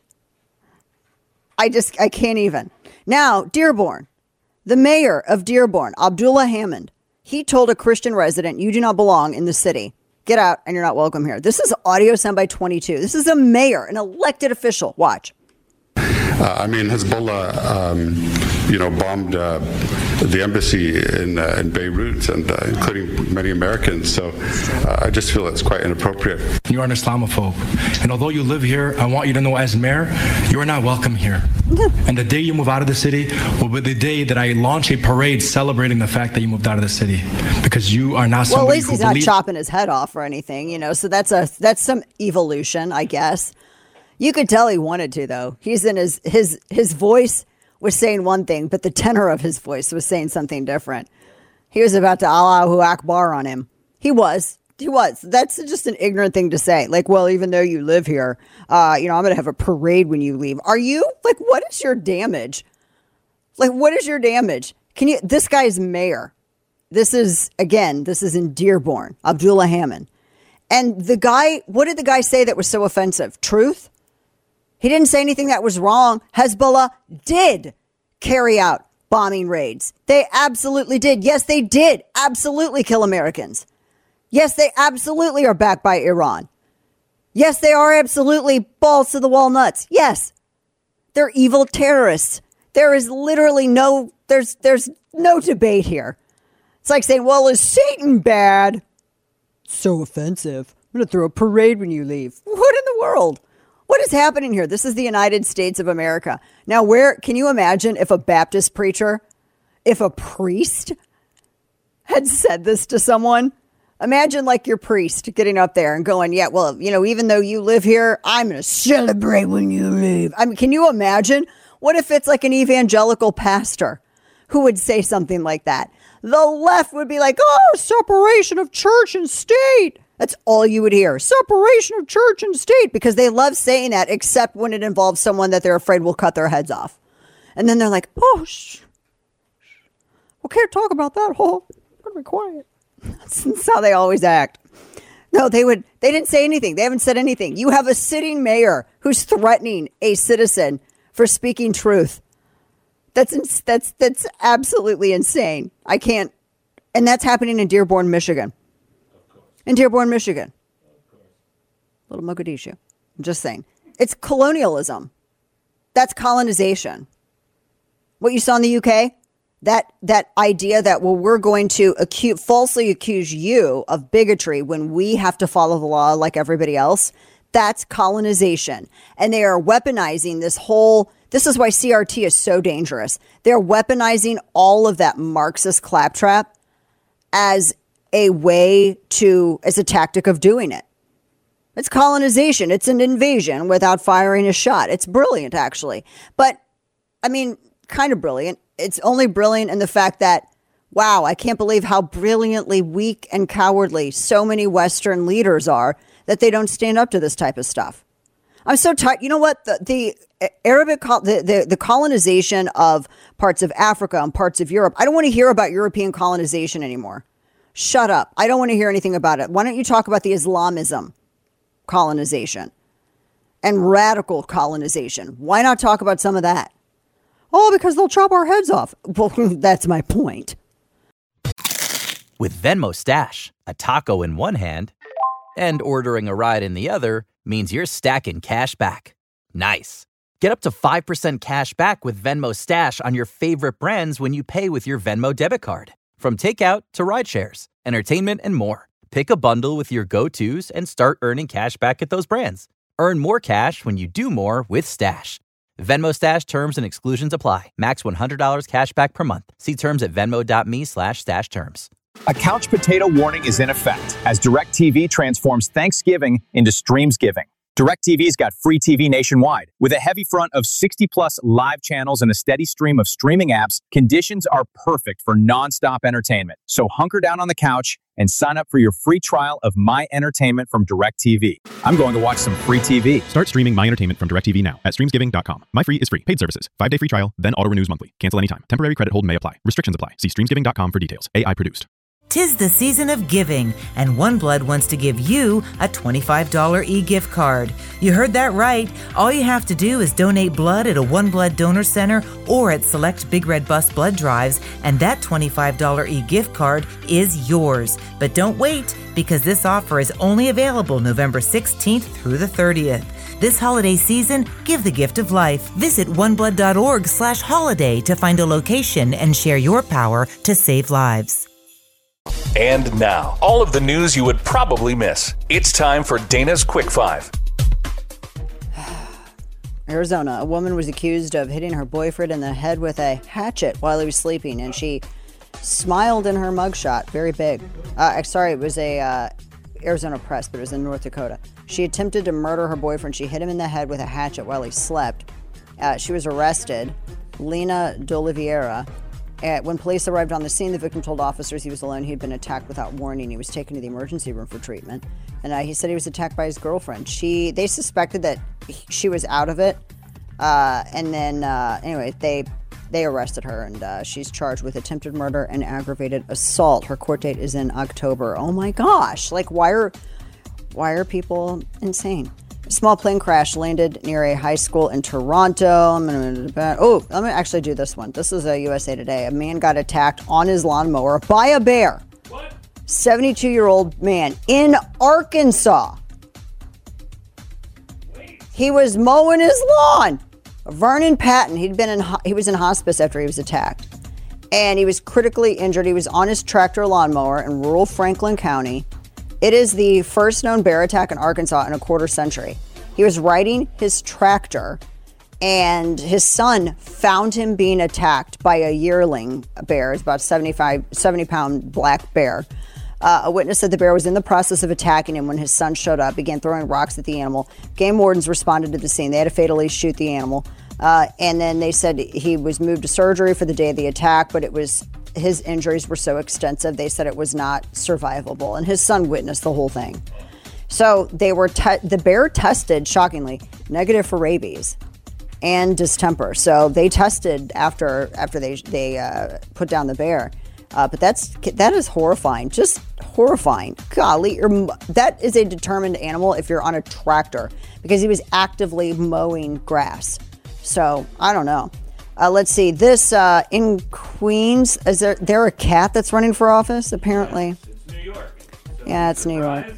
I just, I can't even. Now, Dearborn, the mayor of Dearborn, Abdullah Hammond, he told a Christian resident, you do not belong in the city. Get out and you're not welcome here. This is audio sent by twenty-two. This is a mayor, an elected official. Watch. Uh, I mean, Hezbollah, um, you know, bombed uh, the embassy in, uh, in Beirut, and uh, including many Americans. So uh, I just feel it's quite inappropriate. You are an Islamophobe, and although you live here, I want you to know, as mayor, you are not welcome here. And the day you move out of the city will be the day that I launch a parade celebrating the fact that you moved out of the city, because you are not somebody well, at least who he's not believes- chopping his head off or anything, you know. So that's a that's some evolution, I guess. You could tell he wanted to, though. He's in his his his voice was saying one thing, but the tenor of his voice was saying something different. He was about to Allahu Akbar on him. He was. He was. That's just an ignorant thing to say. Like, well, even though you live here, uh, you know, I'm going to have a parade when you leave. Are you? Like, what is your damage? Like, what is your damage? Can you? This guy's mayor. This is, again, this is in Dearborn, Abdullah Hammond. And the guy, what did the guy say that was so offensive? Truth? He didn't say anything that was wrong. Hezbollah did carry out bombing raids. They absolutely did. Yes, they did absolutely kill Americans. Yes, they absolutely are backed by Iran. Yes, they are absolutely balls to the wall nuts. Yes, they're evil terrorists. There is literally no, there's, there's no debate here. It's like saying, well, is Satan bad? So offensive. I'm going to throw a parade when you leave. What in the world? What is happening here? This is the United States of America. Now, where can you imagine if a Baptist preacher, if a priest had said this to someone? Imagine like your priest getting up there and going, yeah, well, you know, even though you live here, I'm going to celebrate when you leave. I mean, can you imagine? What if it's like an evangelical pastor who would say something like that? The left would be like, oh, separation of church and state. That's all you would hear. Separation of church and state, because they love saying that, except when it involves someone that they're afraid will cut their heads off. And then they're like, oh, shh. We can't talk about that. Oh, I'm going to be quiet. That's how they always act. No, they would. They didn't say anything. They haven't said anything. You have a sitting mayor who's threatening a citizen for speaking truth. That's that's that's absolutely insane. I can't. And that's happening in Dearborn, Michigan. In Dearborn, Michigan. Little Mogadishu. I'm just saying. It's colonialism. That's colonization. What you saw in the U K, that that idea that, well, we're going to accuse, falsely accuse you of bigotry when we have to follow the law like everybody else, that's colonization. And they are weaponizing this whole, this is why C R T is so dangerous. They're weaponizing all of that Marxist claptrap as a way to, as a tactic of doing it. It's colonization. It's an invasion without firing a shot. It's brilliant, actually. But, I mean, kind of brilliant. it's only brilliant in the fact that, wow, I can't believe how brilliantly weak and cowardly so many Western leaders are that they don't stand up to this type of stuff. I'm so tired. You know what? The, the Arabic, the, the, the colonization of parts of Africa and parts of Europe. I don't want to hear about European colonization anymore. Shut up. I don't want to hear anything about it. Why don't you talk about the Islamism colonization and radical colonization? Why not talk about some of that? Oh, because they'll chop our heads off. Well, that's my point. With Venmo Stash, a taco in one hand and ordering a ride in the other means you're stacking cash back. Nice. Get up to five percent cash back with Venmo Stash on your favorite brands when you pay with your Venmo debit card. From takeout to ride shares, entertainment, and more. Pick a bundle with your go-tos and start earning cash back at those brands. Earn more cash when you do more with Stash. Venmo Stash terms and exclusions apply. Max one hundred dollars cash back per month. See terms at venmo.me slash stash terms. A couch potato warning is in effect as DirecTV transforms Thanksgiving into Streamsgiving. DirecTV's got free T V nationwide. With a heavy front of sixty plus live channels and a steady stream of streaming apps, conditions are perfect for nonstop entertainment. So hunker down on the couch and sign up for your free trial of My Entertainment from DirecTV. I'm going to watch some free T V. Start streaming My Entertainment from DirecTV now at streamsgiving dot com. My Free is free. Paid services. Five-day free trial, then auto-renews monthly. Cancel anytime. Temporary credit hold may apply. Restrictions apply. See streamsgiving dot com for details. A I produced. Tis the season of giving, and OneBlood wants to give you a twenty-five dollars e-gift card. You heard that right. All you have to do is donate blood at a OneBlood donor center or at select Big Red Bus blood drives, and that twenty-five dollars e-gift card is yours. But don't wait, because this offer is only available November sixteenth through the thirtieth. This holiday season, give the gift of life. Visit oneblood.org slash holiday to find a location and share your power to save lives. And now, all of the news you would probably miss. It's time for Dana's Quick Five. Arizona, a woman was accused of hitting her boyfriend in the head with a hatchet while he was sleeping, and she smiled in her mugshot, very big. Uh, sorry, it was a uh, Arizona Press, but it was in North Dakota. She attempted to murder her boyfriend. She hit him in the head with a hatchet while he slept. Uh, she was arrested. Lena D'Oliveira. Uh, when police arrived on the scene, the victim told officers he was alone. He had been attacked without warning. He was taken to the emergency room for treatment. And uh, he said he was attacked by his girlfriend. She, they suspected that he, she was out of it. Uh, and then, uh, anyway, they they arrested her, and uh, she's charged with attempted murder and aggravated assault. Her court date is in October. Oh my gosh! Like, why are why are people insane? A small plane crash landed near a high school in Toronto. I'm gonna, oh, let me actually do this one. This is a U S A Today. A man got attacked on his lawnmower by a bear. What? seventy-two-year-old man in Arkansas. Wait. He was mowing his lawn. Vernon Patton. He'd been in. He was in hospice after he was attacked, and he was critically injured. He was on his tractor lawnmower in rural Franklin County. It is the first known bear attack in Arkansas in a quarter century. He was riding his tractor, and his son found him being attacked by a yearling bear. It's about seventy-five, seventy pound black bear. Uh, a witness said the bear was in the process of attacking him when his son showed up, began throwing rocks at the animal. Game wardens responded to the scene. They had to fatally shoot the animal. Uh, and then they said he was moved to surgery for the day of the attack, but it was his injuries were so extensive, they said it was not survivable. And his son witnessed the whole thing. So they were te- the bear tested, shockingly, negative for rabies and distemper. So they tested after after they they uh, put down the bear. Uh, but that's that is horrifying, just horrifying. Golly, you're, that is a determined animal if you're on a tractor, because he was actively mowing grass. So I don't know. Uh, let's see. This uh, in Queens, is there there a cat that's running for office? Apparently, it's New York. It's yeah, it's New York.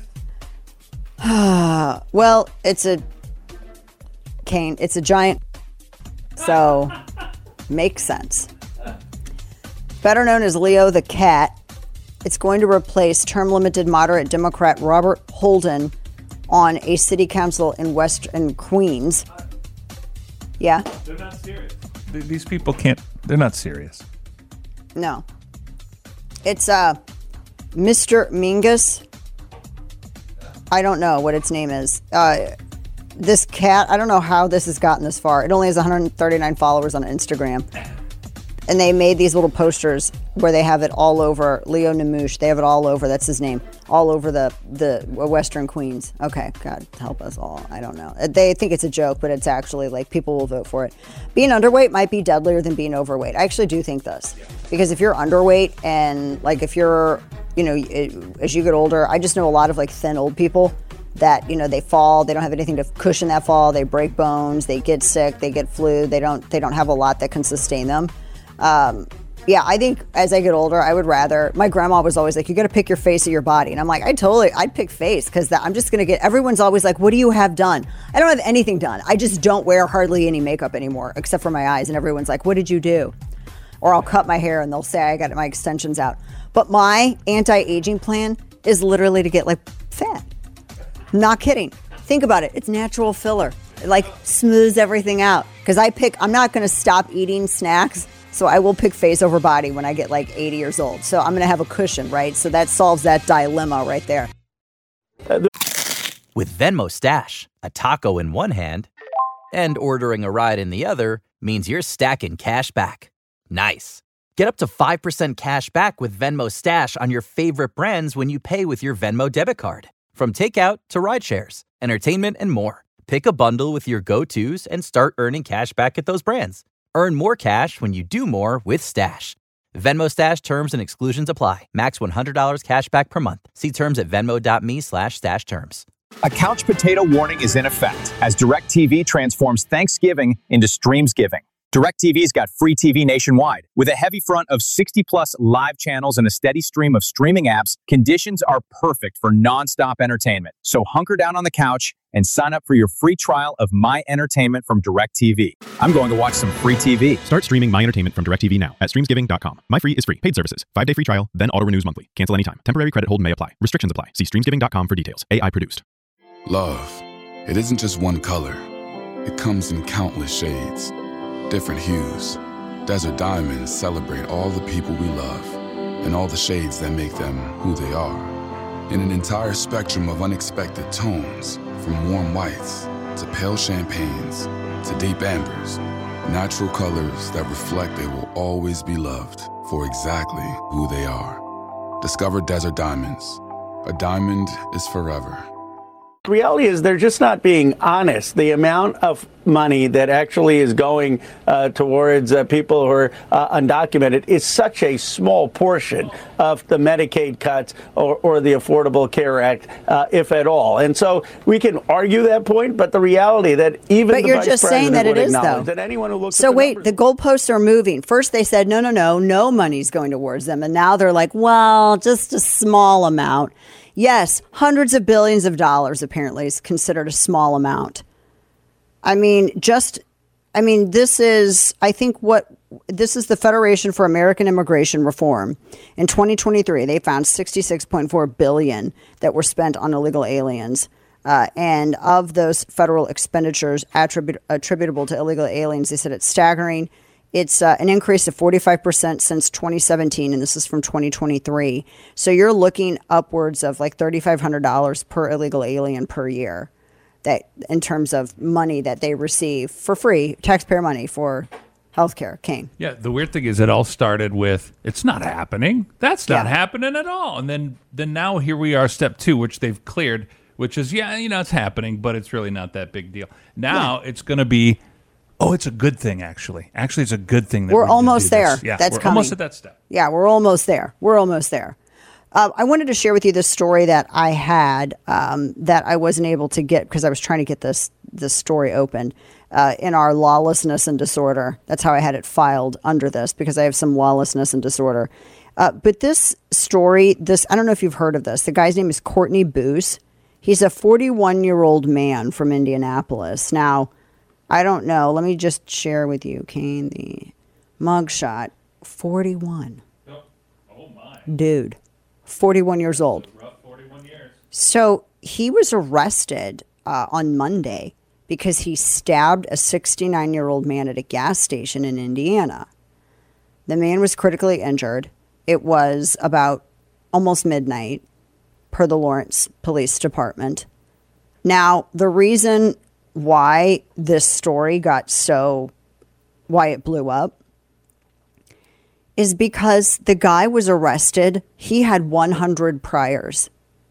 Well, it's a cane. It's a giant. So makes sense. Better known as Leo the cat, it's going to replace term-limited moderate Democrat Robert Holden on a city council in West in Queens. Yeah. They're not serious. These people can't. They're not serious. No. It's uh, Mister Mingus. I don't know what its name is. Uh, this cat. I don't know how this has gotten this far. It only has one hundred thirty-nine followers on Instagram. and they made these little posters where they have it all over. Leo Namouche, they have it all over. That's his name, all over the the Western Queens. Okay, God help us all. I don't know. They think it's a joke, but it's actually like people will vote for it. Being underweight might be deadlier than being overweight. I actually do think this, because if you're underweight and like if you're, you know, it, as you get older, I just know a lot of like thin old people that, you know, they fall, they don't have anything to cushion that fall, they break bones, they get sick, they get flu, they don't they don't have a lot that can sustain them. Um, yeah, I think as I get older, I would rather, my grandma was always like, you got to pick your face or your body. And I'm like, I totally, I'd pick face, because I'm just going to get, everyone's always like, what do you have done? I don't have anything done. I just don't wear hardly any makeup anymore, except for my eyes. And everyone's like, what did you do? Or I'll cut my hair and they'll say I got my extensions out. But my anti-aging plan is literally to get like fat. Not kidding. Think about it. It's natural filler. It like smooths everything out. Because I pick, I'm not going to stop eating snacks. So I will pick face over body when I get like eighty years old. So I'm going to have a cushion, right? So that solves that dilemma right there. With Venmo Stash, a taco in one hand and ordering a ride in the other means you're stacking cash back. Nice. Get up to five percent cash back with Venmo Stash on your favorite brands when you pay with your Venmo debit card. From takeout to ride shares, entertainment, and more. Pick a bundle with your go-tos and start earning cash back at those brands. Earn more cash when you do more with Stash. Venmo Stash terms and exclusions apply. Max one hundred dollars cash back per month. See terms at venmo.me slash stash terms. A couch potato warning is in effect as DirecTV transforms Thanksgiving into Streams Giving. DirecTV's got free T V nationwide. With a heavy front of sixty plus live channels and a steady stream of streaming apps, conditions are perfect for nonstop entertainment. So hunker down on the couch and sign up for your free trial of My Entertainment from DirecTV. I'm going to watch some free T V. Start streaming My Entertainment from DirecTV now at streams giving dot com. My Free is free. Paid services. Five-day free trial, then auto-renews monthly. Cancel anytime. Temporary credit hold may apply. Restrictions apply. See streams giving dot com for details. A I produced. Love. It isn't just one color. It comes in countless shades. Different hues. Desert Diamonds celebrate all the people we love and all the shades that make them who they are. In an entire spectrum of unexpected tones, from warm whites to pale champagnes to deep ambers, natural colors that reflect they will always be loved for exactly who they are. Discover Desert Diamonds. A diamond is forever. The reality is they're just not being honest. The amount of money that actually is going uh, towards uh, people who are uh, undocumented is such a small portion of the Medicaid cuts or, or the Affordable Care Act, uh, if at all. And so we can argue that point, but the reality that even but the you're Vice just President saying that would it is, acknowledge though. that anyone who looks So at the wait, numbers- the goalposts are moving. First they said, no, no, no, no money's going towards them. And now they're like, well, just a small amount. Yes, hundreds of billions of dollars apparently is considered a small amount. I mean, just, I mean, this is, I think what, this is the Federation for American Immigration Reform. In twenty twenty-three, they found sixty-six point four billion dollars that were spent on illegal aliens. Uh, and of those federal expenditures attribut- attributable to illegal aliens, they said it's staggering. It's uh, an increase of forty-five percent since twenty seventeen, and this is from twenty twenty-three. So you're looking upwards of like three thousand five hundred dollars per illegal alien per year, that in terms of money that they receive for free, taxpayer money for healthcare. Kane. Yeah, the weird thing is it all started with, it's not happening. That's not Yeah. happening at all. And then, then now here we are, step two, which they've cleared, which is, yeah, you know, it's happening, but it's really not that big deal. Now it's going to be, oh, it's a good thing, actually. Actually, it's a good thing that We're we did almost do there. this. Yeah, That's we're coming. almost at that step. Yeah, we're almost there. We're almost there. Uh, I wanted to share with you this story that I had um, that I wasn't able to get because I was trying to get this this story opened uh, in our lawlessness and disorder. That's how I had it filed under this, because I have some lawlessness and disorder. Uh, but this story, this I don't know if you've heard of this. The guy's name is Courtney Boos. He's a forty-one-year-old man from Indianapolis. Now, I don't know. Let me just share with you, Kane, the mugshot. forty-one. Oh, my. Dude. forty-one years old. Rough forty-one years. So he was arrested uh, on Monday because he stabbed a sixty-nine-year-old man at a gas station in Indiana. The man was critically injured. It was about almost midnight, per the Lawrence Police Department. Now, the reason why this story got so, why it blew up, is because the guy was arrested. He had one hundred priors.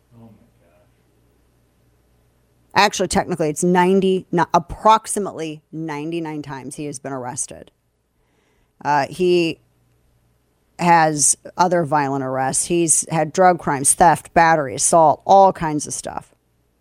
Actually, technically, it's ninety, not, approximately ninety-nine times he has been arrested. Uh, he has other violent arrests. He's had drug crimes, theft, battery, assault, all kinds of stuff.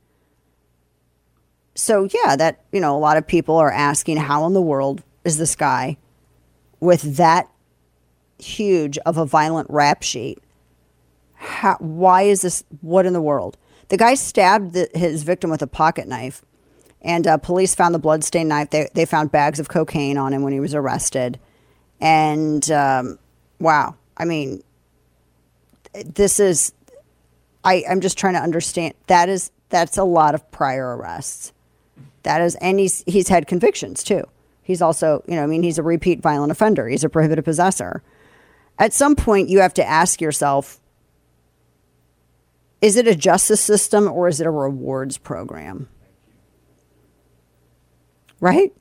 So, yeah, that, you know, a lot of people are asking, how in the world is this guy with that huge of a violent rap sheet? How, why is this? What in the world? The guy stabbed the, his victim with a pocket knife, and uh, police found the bloodstained knife. They, they found bags of cocaine on him when he was arrested. And, um, wow, I mean, this is, I, I'm just trying to understand. That is, that's a lot of prior arrests. That is, and he's, he's had convictions too. He's also, you know, I mean, he's a repeat violent offender. He's a prohibited possessor. At some point, you have to ask yourself, is it a justice system or is it a rewards program? Right?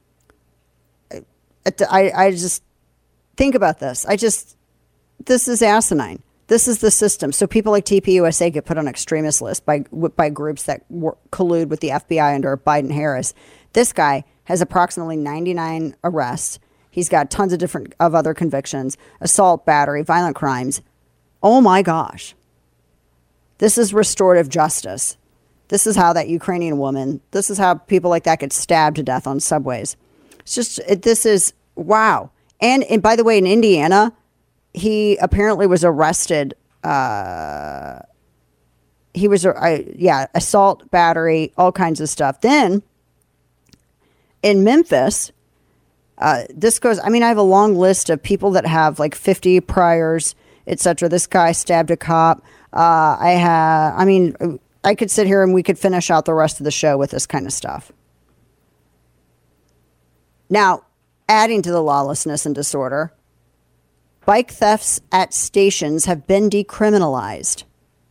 I, I just think about this. I just, this is asinine. This is the system. So people like T P U S A get put on extremist lists by, by groups that work, collude with the F B I under Biden-Harris. This guy has approximately ninety-nine arrests. He's got tons of different of other convictions, assault, battery, violent crimes. Oh my gosh. This is restorative justice. This is how that Ukrainian woman, this is how people like that get stabbed to death on subways. It's just, it, this is, wow. And, and by the way, in Indiana, he apparently was arrested. Uh, he was, uh, yeah, assault, battery, all kinds of stuff. Then in Memphis, uh, this goes, I mean, I have a long list of people that have like fifty priors, et cetera. This guy stabbed a cop. Uh, I have, I mean, I could sit here and we could finish out the rest of the show with this kind of stuff. Now, adding to the lawlessness and disorder, bike thefts at stations have been decriminalized.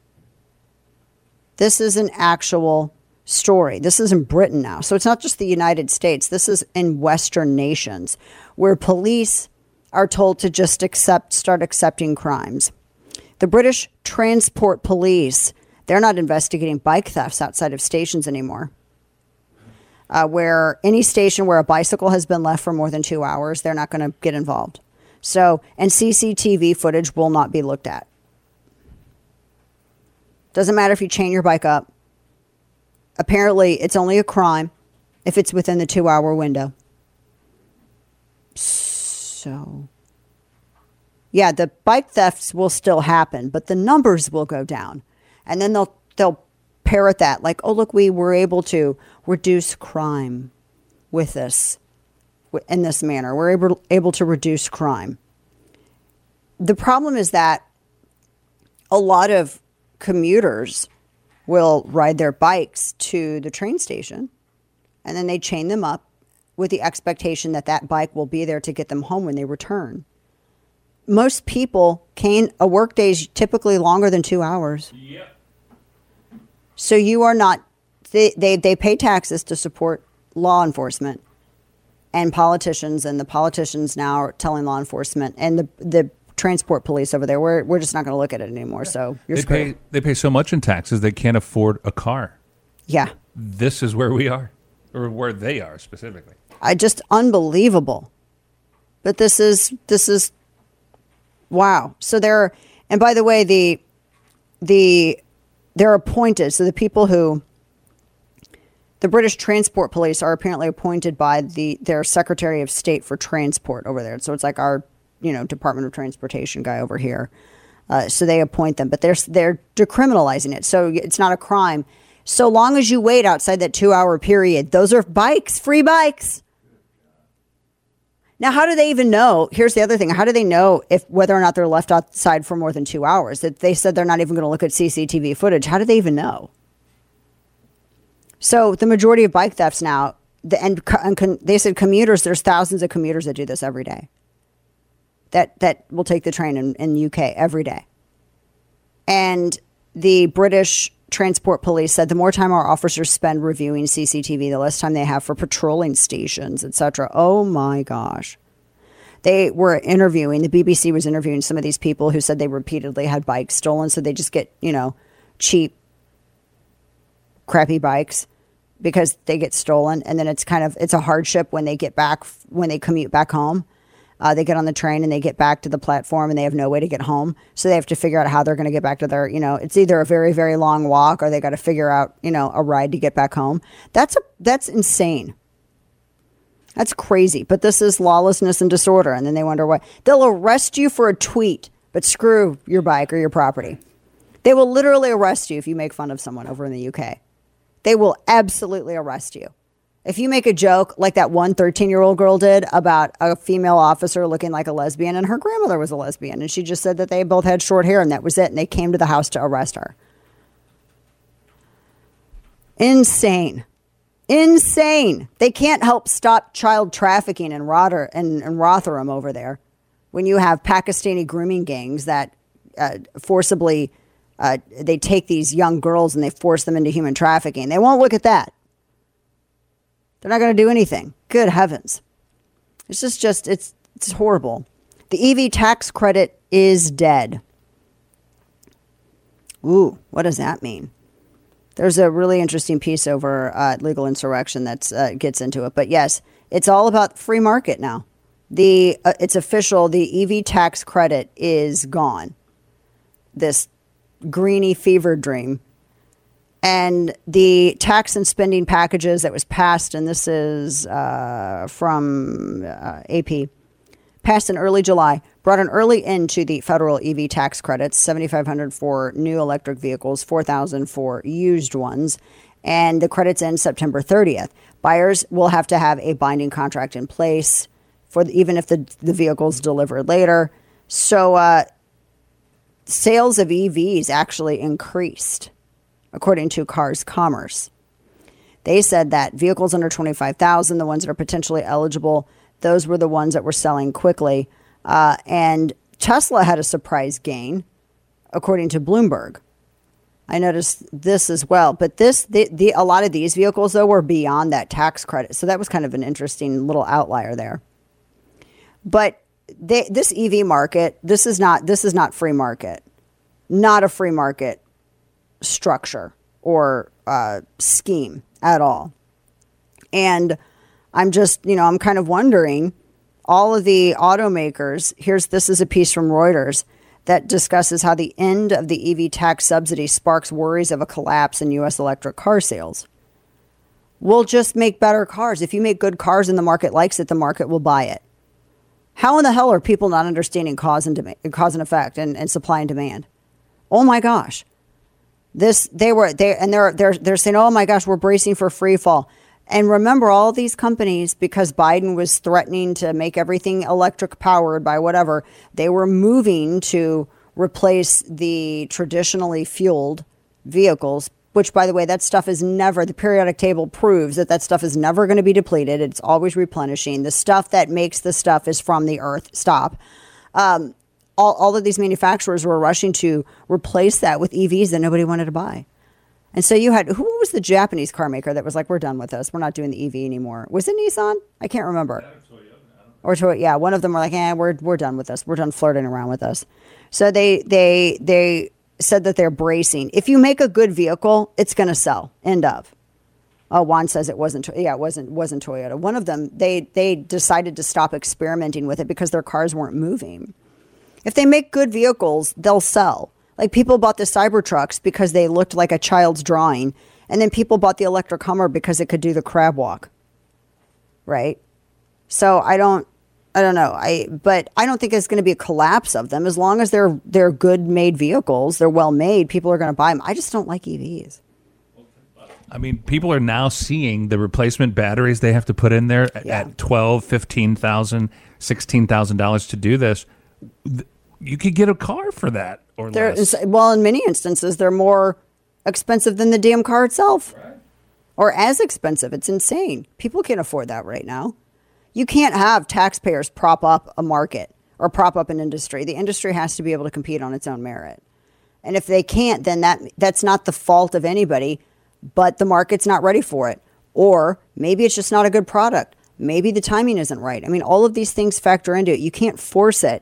This is an actual story. This is in Britain now. So it's not just the United States. This is in Western nations where police are told to just accept, start accepting crimes. The British Transport Police, they're not investigating bike thefts outside of stations anymore. Uh, where any station where a bicycle has been left for more than two hours, they're not going to get involved. So, and C C T V footage will not be looked at. Doesn't matter if you chain your bike up. Apparently, it's only a crime if it's within the two-hour window. So, yeah, the bike thefts will still happen, but the numbers will go down. And then they'll they'll parrot that like, oh, look, we were able to reduce crime with this, in this manner. We're able, able to reduce crime. The problem is that a lot of commuters will ride their bikes to the train station and then they chain them up with the expectation that that bike will be there to get them home when they return. Most people can't, a work day is typically longer than two hours. Yep. So you are not, they, they, they pay taxes to support law enforcement and politicians, and the politicians now are telling law enforcement and the, the transport police over there, we're, we're just not going to look at it anymore. So you're they screwed. pay, they pay so much in taxes they can't afford a car. Yeah. This is where we are, or where they are specifically. I just unbelievable. But this is, this is, wow. So they're, and by the way, the, the, they're appointed. So the people who, the British Transport Police are apparently appointed by the, their Secretary of State for Transport over there. So it's like our, you know, Department of Transportation guy over here. Uh, so they appoint them, but they're, they're decriminalizing it. So it's not a crime. So long as you wait outside that two hour period, those are bikes, free bikes. Now, how do they even know? Here's the other thing. How do they know if whether or not they're left outside for more than two hours? That they said they're not even going to look at C C T V footage. How do they even know? So the majority of bike thefts now, the, and, and con, they said commuters, there's thousands of commuters that do this every day. That that will take the train in, in U K every day. And the British Transport Police said the more time our officers spend reviewing C C T V, the less time they have for patrolling stations, et cetera. Oh my gosh. They were interviewing, the B B C was interviewing some of these people who said they repeatedly had bikes stolen. So they just get, you know, cheap, crappy bikes because they get stolen. And then it's kind of, it's a hardship when they get back, when they commute back home. Uh, they get on the train and they get back to the platform and they have no way to get home. So they have to figure out how they're going to get back to their, you know, it's either a very, very long walk or they got to figure out, you know, a ride to get back home. That's a, that's insane. That's crazy. But this is lawlessness and disorder. And then they wonder why. They'll arrest you for a tweet, but screw your bike or your property. They will literally arrest you if you make fun of someone over in the U K. They will absolutely arrest you. If you make a joke like that one thirteen-year-old girl did about a female officer looking like a lesbian, and her grandmother was a lesbian, and she just said that they both had short hair and that was it, and they came to the house to arrest her. Insane. Insane. They can't help stop child trafficking in, Rotter, in, in Rotherham over there when you have Pakistani grooming gangs that uh, forcibly, uh, they take these young girls and they force them into human trafficking. They won't look at that. They're not going to do anything. Good heavens. It's just, just it's, it's horrible. The E V tax credit is dead. Ooh, what does that mean? There's a really interesting piece over uh, Legal Insurrection that uh, gets into it. But yes, it's all about free market now. The uh, it's official. The E V tax credit is gone. This greeny fever dream. And the tax and spending packages that was passed, and this is uh, from uh, A P, passed in early July, brought an early end to the federal E V tax credits, seven thousand five hundred dollars for new electric vehicles, four thousand dollars for used ones, and the credits end September thirtieth. Buyers will have to have a binding contract in place for the, even if the, the vehicle is delivered later. So uh, sales of E Vs actually increased, according to Cars Commerce. They said that vehicles under twenty-five thousand, the ones that are potentially eligible, those were the ones that were selling quickly. Uh, and Tesla had a surprise gain, according to Bloomberg. I noticed this as well. But this, the, the, a lot of these vehicles, though, were beyond that tax credit. So that was kind of an interesting little outlier there. But they, this E V market, this is not this is not free market. Not a free market structure or uh, scheme at all. And I'm just, you know, I'm kind of wondering, all of the automakers, here's, this is a piece from Reuters that discusses how the end of the E V tax subsidy sparks worries of a collapse in U S electric car sales. We'll just make better cars. If you make good cars and the market likes it, the market will buy it. How in the hell are people not understanding cause and demand, cause and effect and, and supply and demand? Oh my gosh. This, they were, they, and they're, they're, they're saying, oh my gosh, we're bracing for free fall. And remember, all these companies, because Biden was threatening to make everything electric powered by whatever, they were moving to replace the traditionally fueled vehicles, which, by the way, that stuff is never, the periodic table proves that that stuff is never going to be depleted. It's always replenishing. The stuff that makes the stuff is from the earth. Stop. Um, all, all of these manufacturers were rushing to replace that with E Vs that nobody wanted to buy. And so you had, who was the Japanese car maker that was like, we're done with this. We're not doing the E V anymore. Was it Nissan? I can't remember. Or Toyota. Yeah, one of them were like, eh, we're, we're done with this. We're done flirting around with us. So they, they, they said that they're bracing. If you make a good vehicle, it's going to sell. End of. Oh, Juan says it wasn't, yeah, it wasn't, wasn't Toyota. One of them, they, they decided to stop experimenting with it because their cars weren't moving. If they make good vehicles, they'll sell. Like, people bought the Cybertrucks because they looked like a child's drawing. And then people bought the electric Hummer because it could do the crab walk. Right? So I don't, I don't know. I, but I don't think there's going to be a collapse of them. As long as they're, they're good made vehicles, they're well made, people are going to buy them. I just don't like E Vs. I mean, people are now seeing the replacement batteries they have to put in there Yeah. at twelve, fifteen thousand, sixteen thousand dollars to do this. You could get a car for that. Or They're, less. well, in many instances, they're more expensive than the damn car itself. Right. Or as expensive. It's insane. People can't afford that right now. You can't have taxpayers prop up a market or prop up an industry. The industry has to be able to compete on its own merit. And if they can't, then that that's not the fault of anybody, but the market's not ready for it. Or maybe it's just not a good product. Maybe the timing isn't right. I mean, all of these things factor into it. You can't force it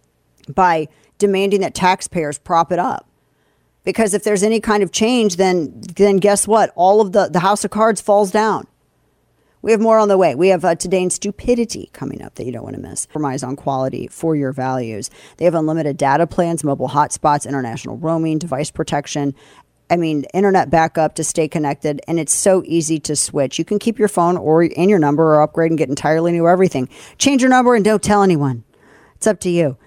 by demanding that taxpayers prop it up. Because if there's any kind of change, then then guess what? All of the, the house of cards falls down. We have more on the way. We have uh, today's stupidity coming up that you don't want to miss. Compromise on quality for your values. They have unlimited data plans, mobile hotspots, international roaming, device protection. I mean, internet backup to stay connected, and it's so easy to switch. You can keep your phone or in your number or upgrade and get entirely new everything. Change your number and don't tell anyone. It's up to you.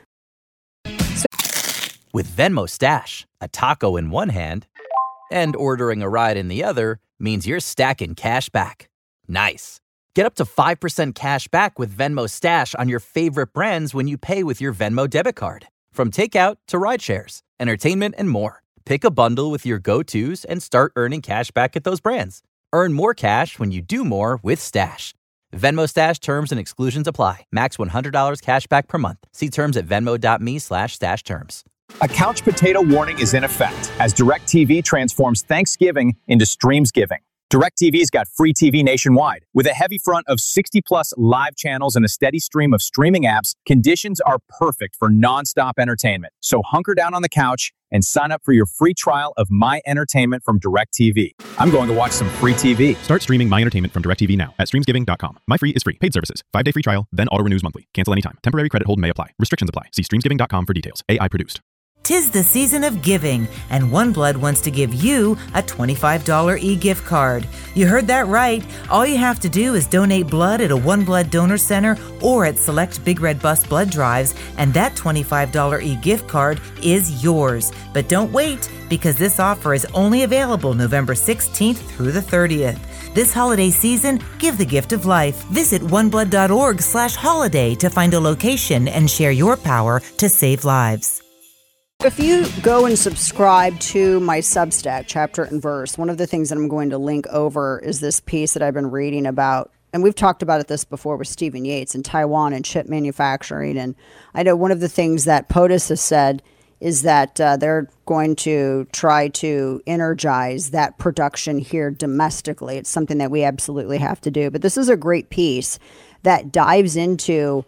So- With Venmo Stash, a taco in one hand and ordering a ride in the other means you're stacking cash back. Nice. Get up to five percent cash back with Venmo Stash on your favorite brands when you pay with your Venmo debit card. From takeout to ride shares, entertainment, and more. Pick a bundle with your go-tos and start earning cash back at those brands. Earn more cash when you do more with Stash. Venmo Stash terms and exclusions apply. Max one hundred dollars cash back per month. See terms at venmo.me slash stash terms. A couch potato warning is in effect as DirecTV transforms Thanksgiving into Streams Giving. DirecTV's got free T V nationwide. With a heavy front of sixty plus live channels and a steady stream of streaming apps, conditions are perfect for nonstop entertainment. So hunker down on the couch and sign up for your free trial of My Entertainment from DirecTV. I'm going to watch some free T V. Start streaming My Entertainment from DirecTV now at streams giving dot com. My Free is free. Paid services. Five-day free trial, then auto-renews monthly. Cancel anytime. Temporary credit hold may apply. Restrictions apply. See streams giving dot com for details. A I produced. Tis the season of giving, and OneBlood wants to give you a twenty-five dollars e-gift card. You heard that right. All you have to do is donate blood at a OneBlood donor center or at select Big Red Bus blood drives, and that twenty-five dollars e-gift card is yours. But don't wait, because this offer is only available November sixteenth through the thirtieth. This holiday season, give the gift of life. Visit oneblood.org slash holiday to find a location and share your power to save lives. If you go and subscribe to my Substack, Chapter and Verse, one of the things that I'm going to link over is this piece that I've been reading about, and we've talked about it this before with Stephen Yates and Taiwan and chip manufacturing. And I know one of the things that POTUS has said is that uh, they're going to try to energize that production here domestically. It's something that we absolutely have to do. But this is a great piece that dives into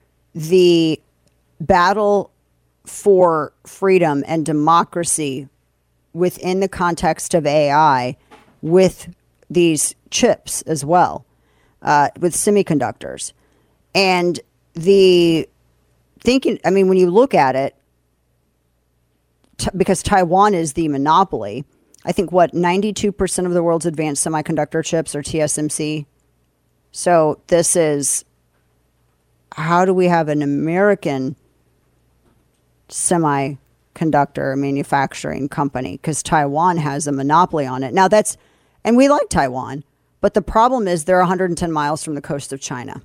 the battle for freedom and democracy within the context of A I with these chips as well, uh, with semiconductors. And the thinking, I mean, when you look at it, t- because Taiwan is the monopoly, I think what, ninety-two percent of the world's advanced semiconductor chips are T S M C. So this is, how do we have an American semiconductor manufacturing company, because Taiwan has a monopoly on it. Now that's, and we like Taiwan, but the problem is they're one hundred ten miles from the coast of China.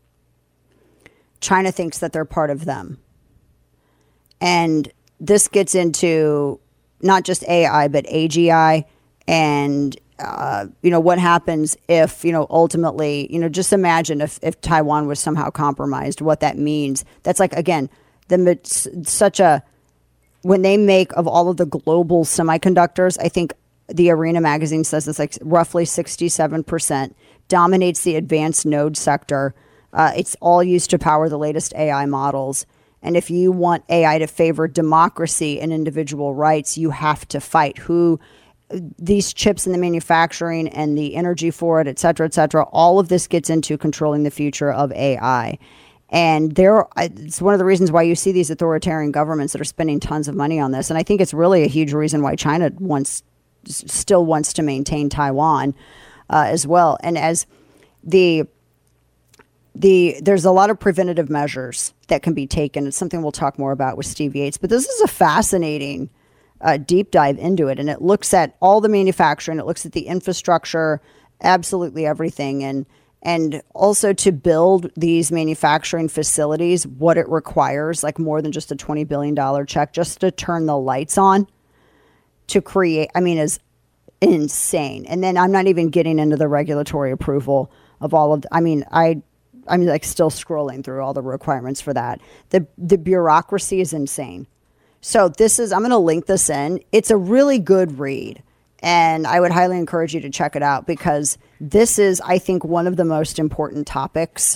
China thinks that they're part of them. And this gets into not just A I, but A G I and, uh, you know, what happens if, you know, ultimately, you know, just imagine if, if Taiwan was somehow compromised, what that means. That's like, again, the such a, when they make of all of the global semiconductors, I think the Arena magazine says it's like roughly sixty-seven percent dominates the advanced node sector. Uh, it's all used to power the latest A I models. And if you want A I to favor democracy and individual rights, you have to fight who these chips and the manufacturing and the energy for it, et cetera, et cetera. All of this gets into controlling the future of A I. And there, it's one of the reasons why you see these authoritarian governments that are spending tons of money on this. And I think it's really a huge reason why China wants, still wants to maintain Taiwan uh, as well. And as the the there's a lot of preventative measures that can be taken. It's something we'll talk more about with Steve Yates. But this is a fascinating uh, deep dive into it, and it looks at all the manufacturing. It looks at the infrastructure, absolutely everything, and. And also to build these manufacturing facilities, what it requires, like more than just a twenty billion dollars check, just to turn the lights on to create, I mean, is insane. And then I'm not even getting into the regulatory approval of all of, the, I mean, I, I'm like still scrolling through all the requirements for that. The, the bureaucracy is insane. So this is, I'm going to link this in. It's a really good read. And I would highly encourage you to check it out because this is, I think, one of the most important topics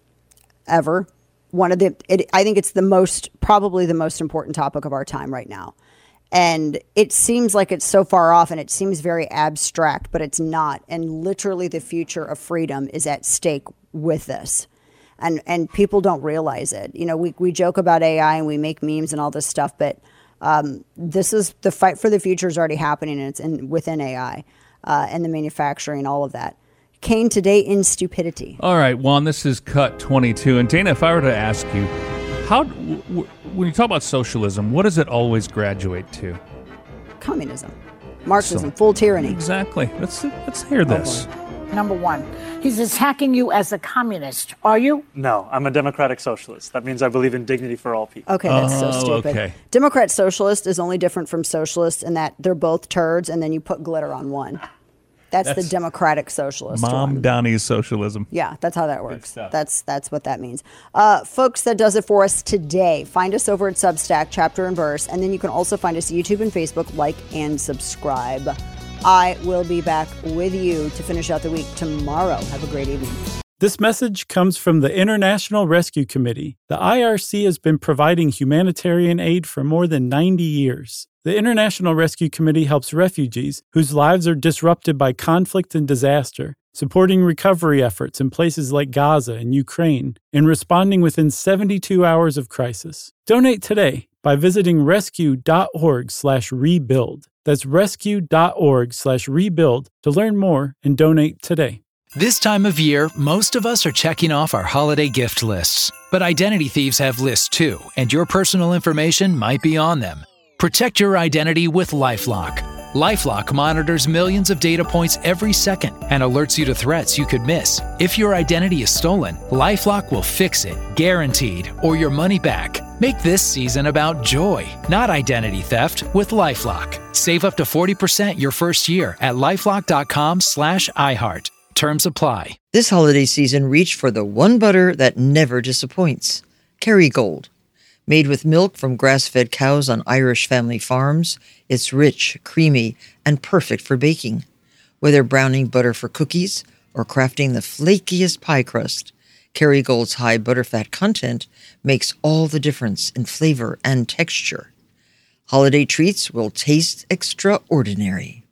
ever. One of the, it, I think it's the most, probably the most important topic of our time right now. And it seems like it's so far off and it seems very abstract, but it's not. And literally the future of freedom is at stake with this. And and people don't realize it. You know, we, we joke about A I and we make memes and all this stuff, but um, this is, the fight for the future is already happening, and it's in, within A I uh, and the manufacturing, all of that. Kane, today in stupidity. All right, Juan, this is cut twenty-two. And Dana, if I were to ask you, how w- w- when you talk about socialism, what does it always graduate to? Communism. Marxism, So- full tyranny. Exactly. Let's let's hear this. Number one, he's attacking you as a communist. Are you? No, I'm a democratic socialist. That means I believe in dignity for all people. Okay, that's so Oh, stupid. okay. Democrat socialist is only different from socialist in that they're both turds and then you put glitter on one. That's, That's the democratic socialist Mom one. Donnie's socialism. Yeah, that's how that works. That's that's what that means. Uh, folks, that does it for us today. Find us over at Substack, Chapter and Verse, and then you can also find us YouTube and Facebook. Like and subscribe. I will be back with you to finish out the week tomorrow. Have a great evening. This message comes from the International Rescue Committee. The I R C has been providing humanitarian aid for more than ninety years. The International Rescue Committee helps refugees whose lives are disrupted by conflict and disaster, supporting recovery efforts in places like Gaza and Ukraine, and responding within seventy-two hours of crisis. Donate today by visiting rescue.org slash rebuild. That's rescue.org slash rebuild to learn more and donate today. This time of year, most of us are checking off our holiday gift lists. But identity thieves have lists too, and your personal information might be on them. Protect your identity with LifeLock. LifeLock monitors millions of data points every second and alerts you to threats you could miss. If your identity is stolen, LifeLock will fix it, guaranteed, or your money back. Make this season about joy, not identity theft, with LifeLock. Save up to forty percent your first year at LifeLock.com slash iHeart. Terms apply. This holiday season, reach for the one butter that never disappoints. Kerrygold. Made with milk from grass-fed cows on Irish family farms, it's rich, creamy, and perfect for baking. Whether browning butter for cookies or crafting the flakiest pie crust, Kerrygold's high butterfat content makes all the difference in flavor and texture. Holiday treats will taste extraordinary.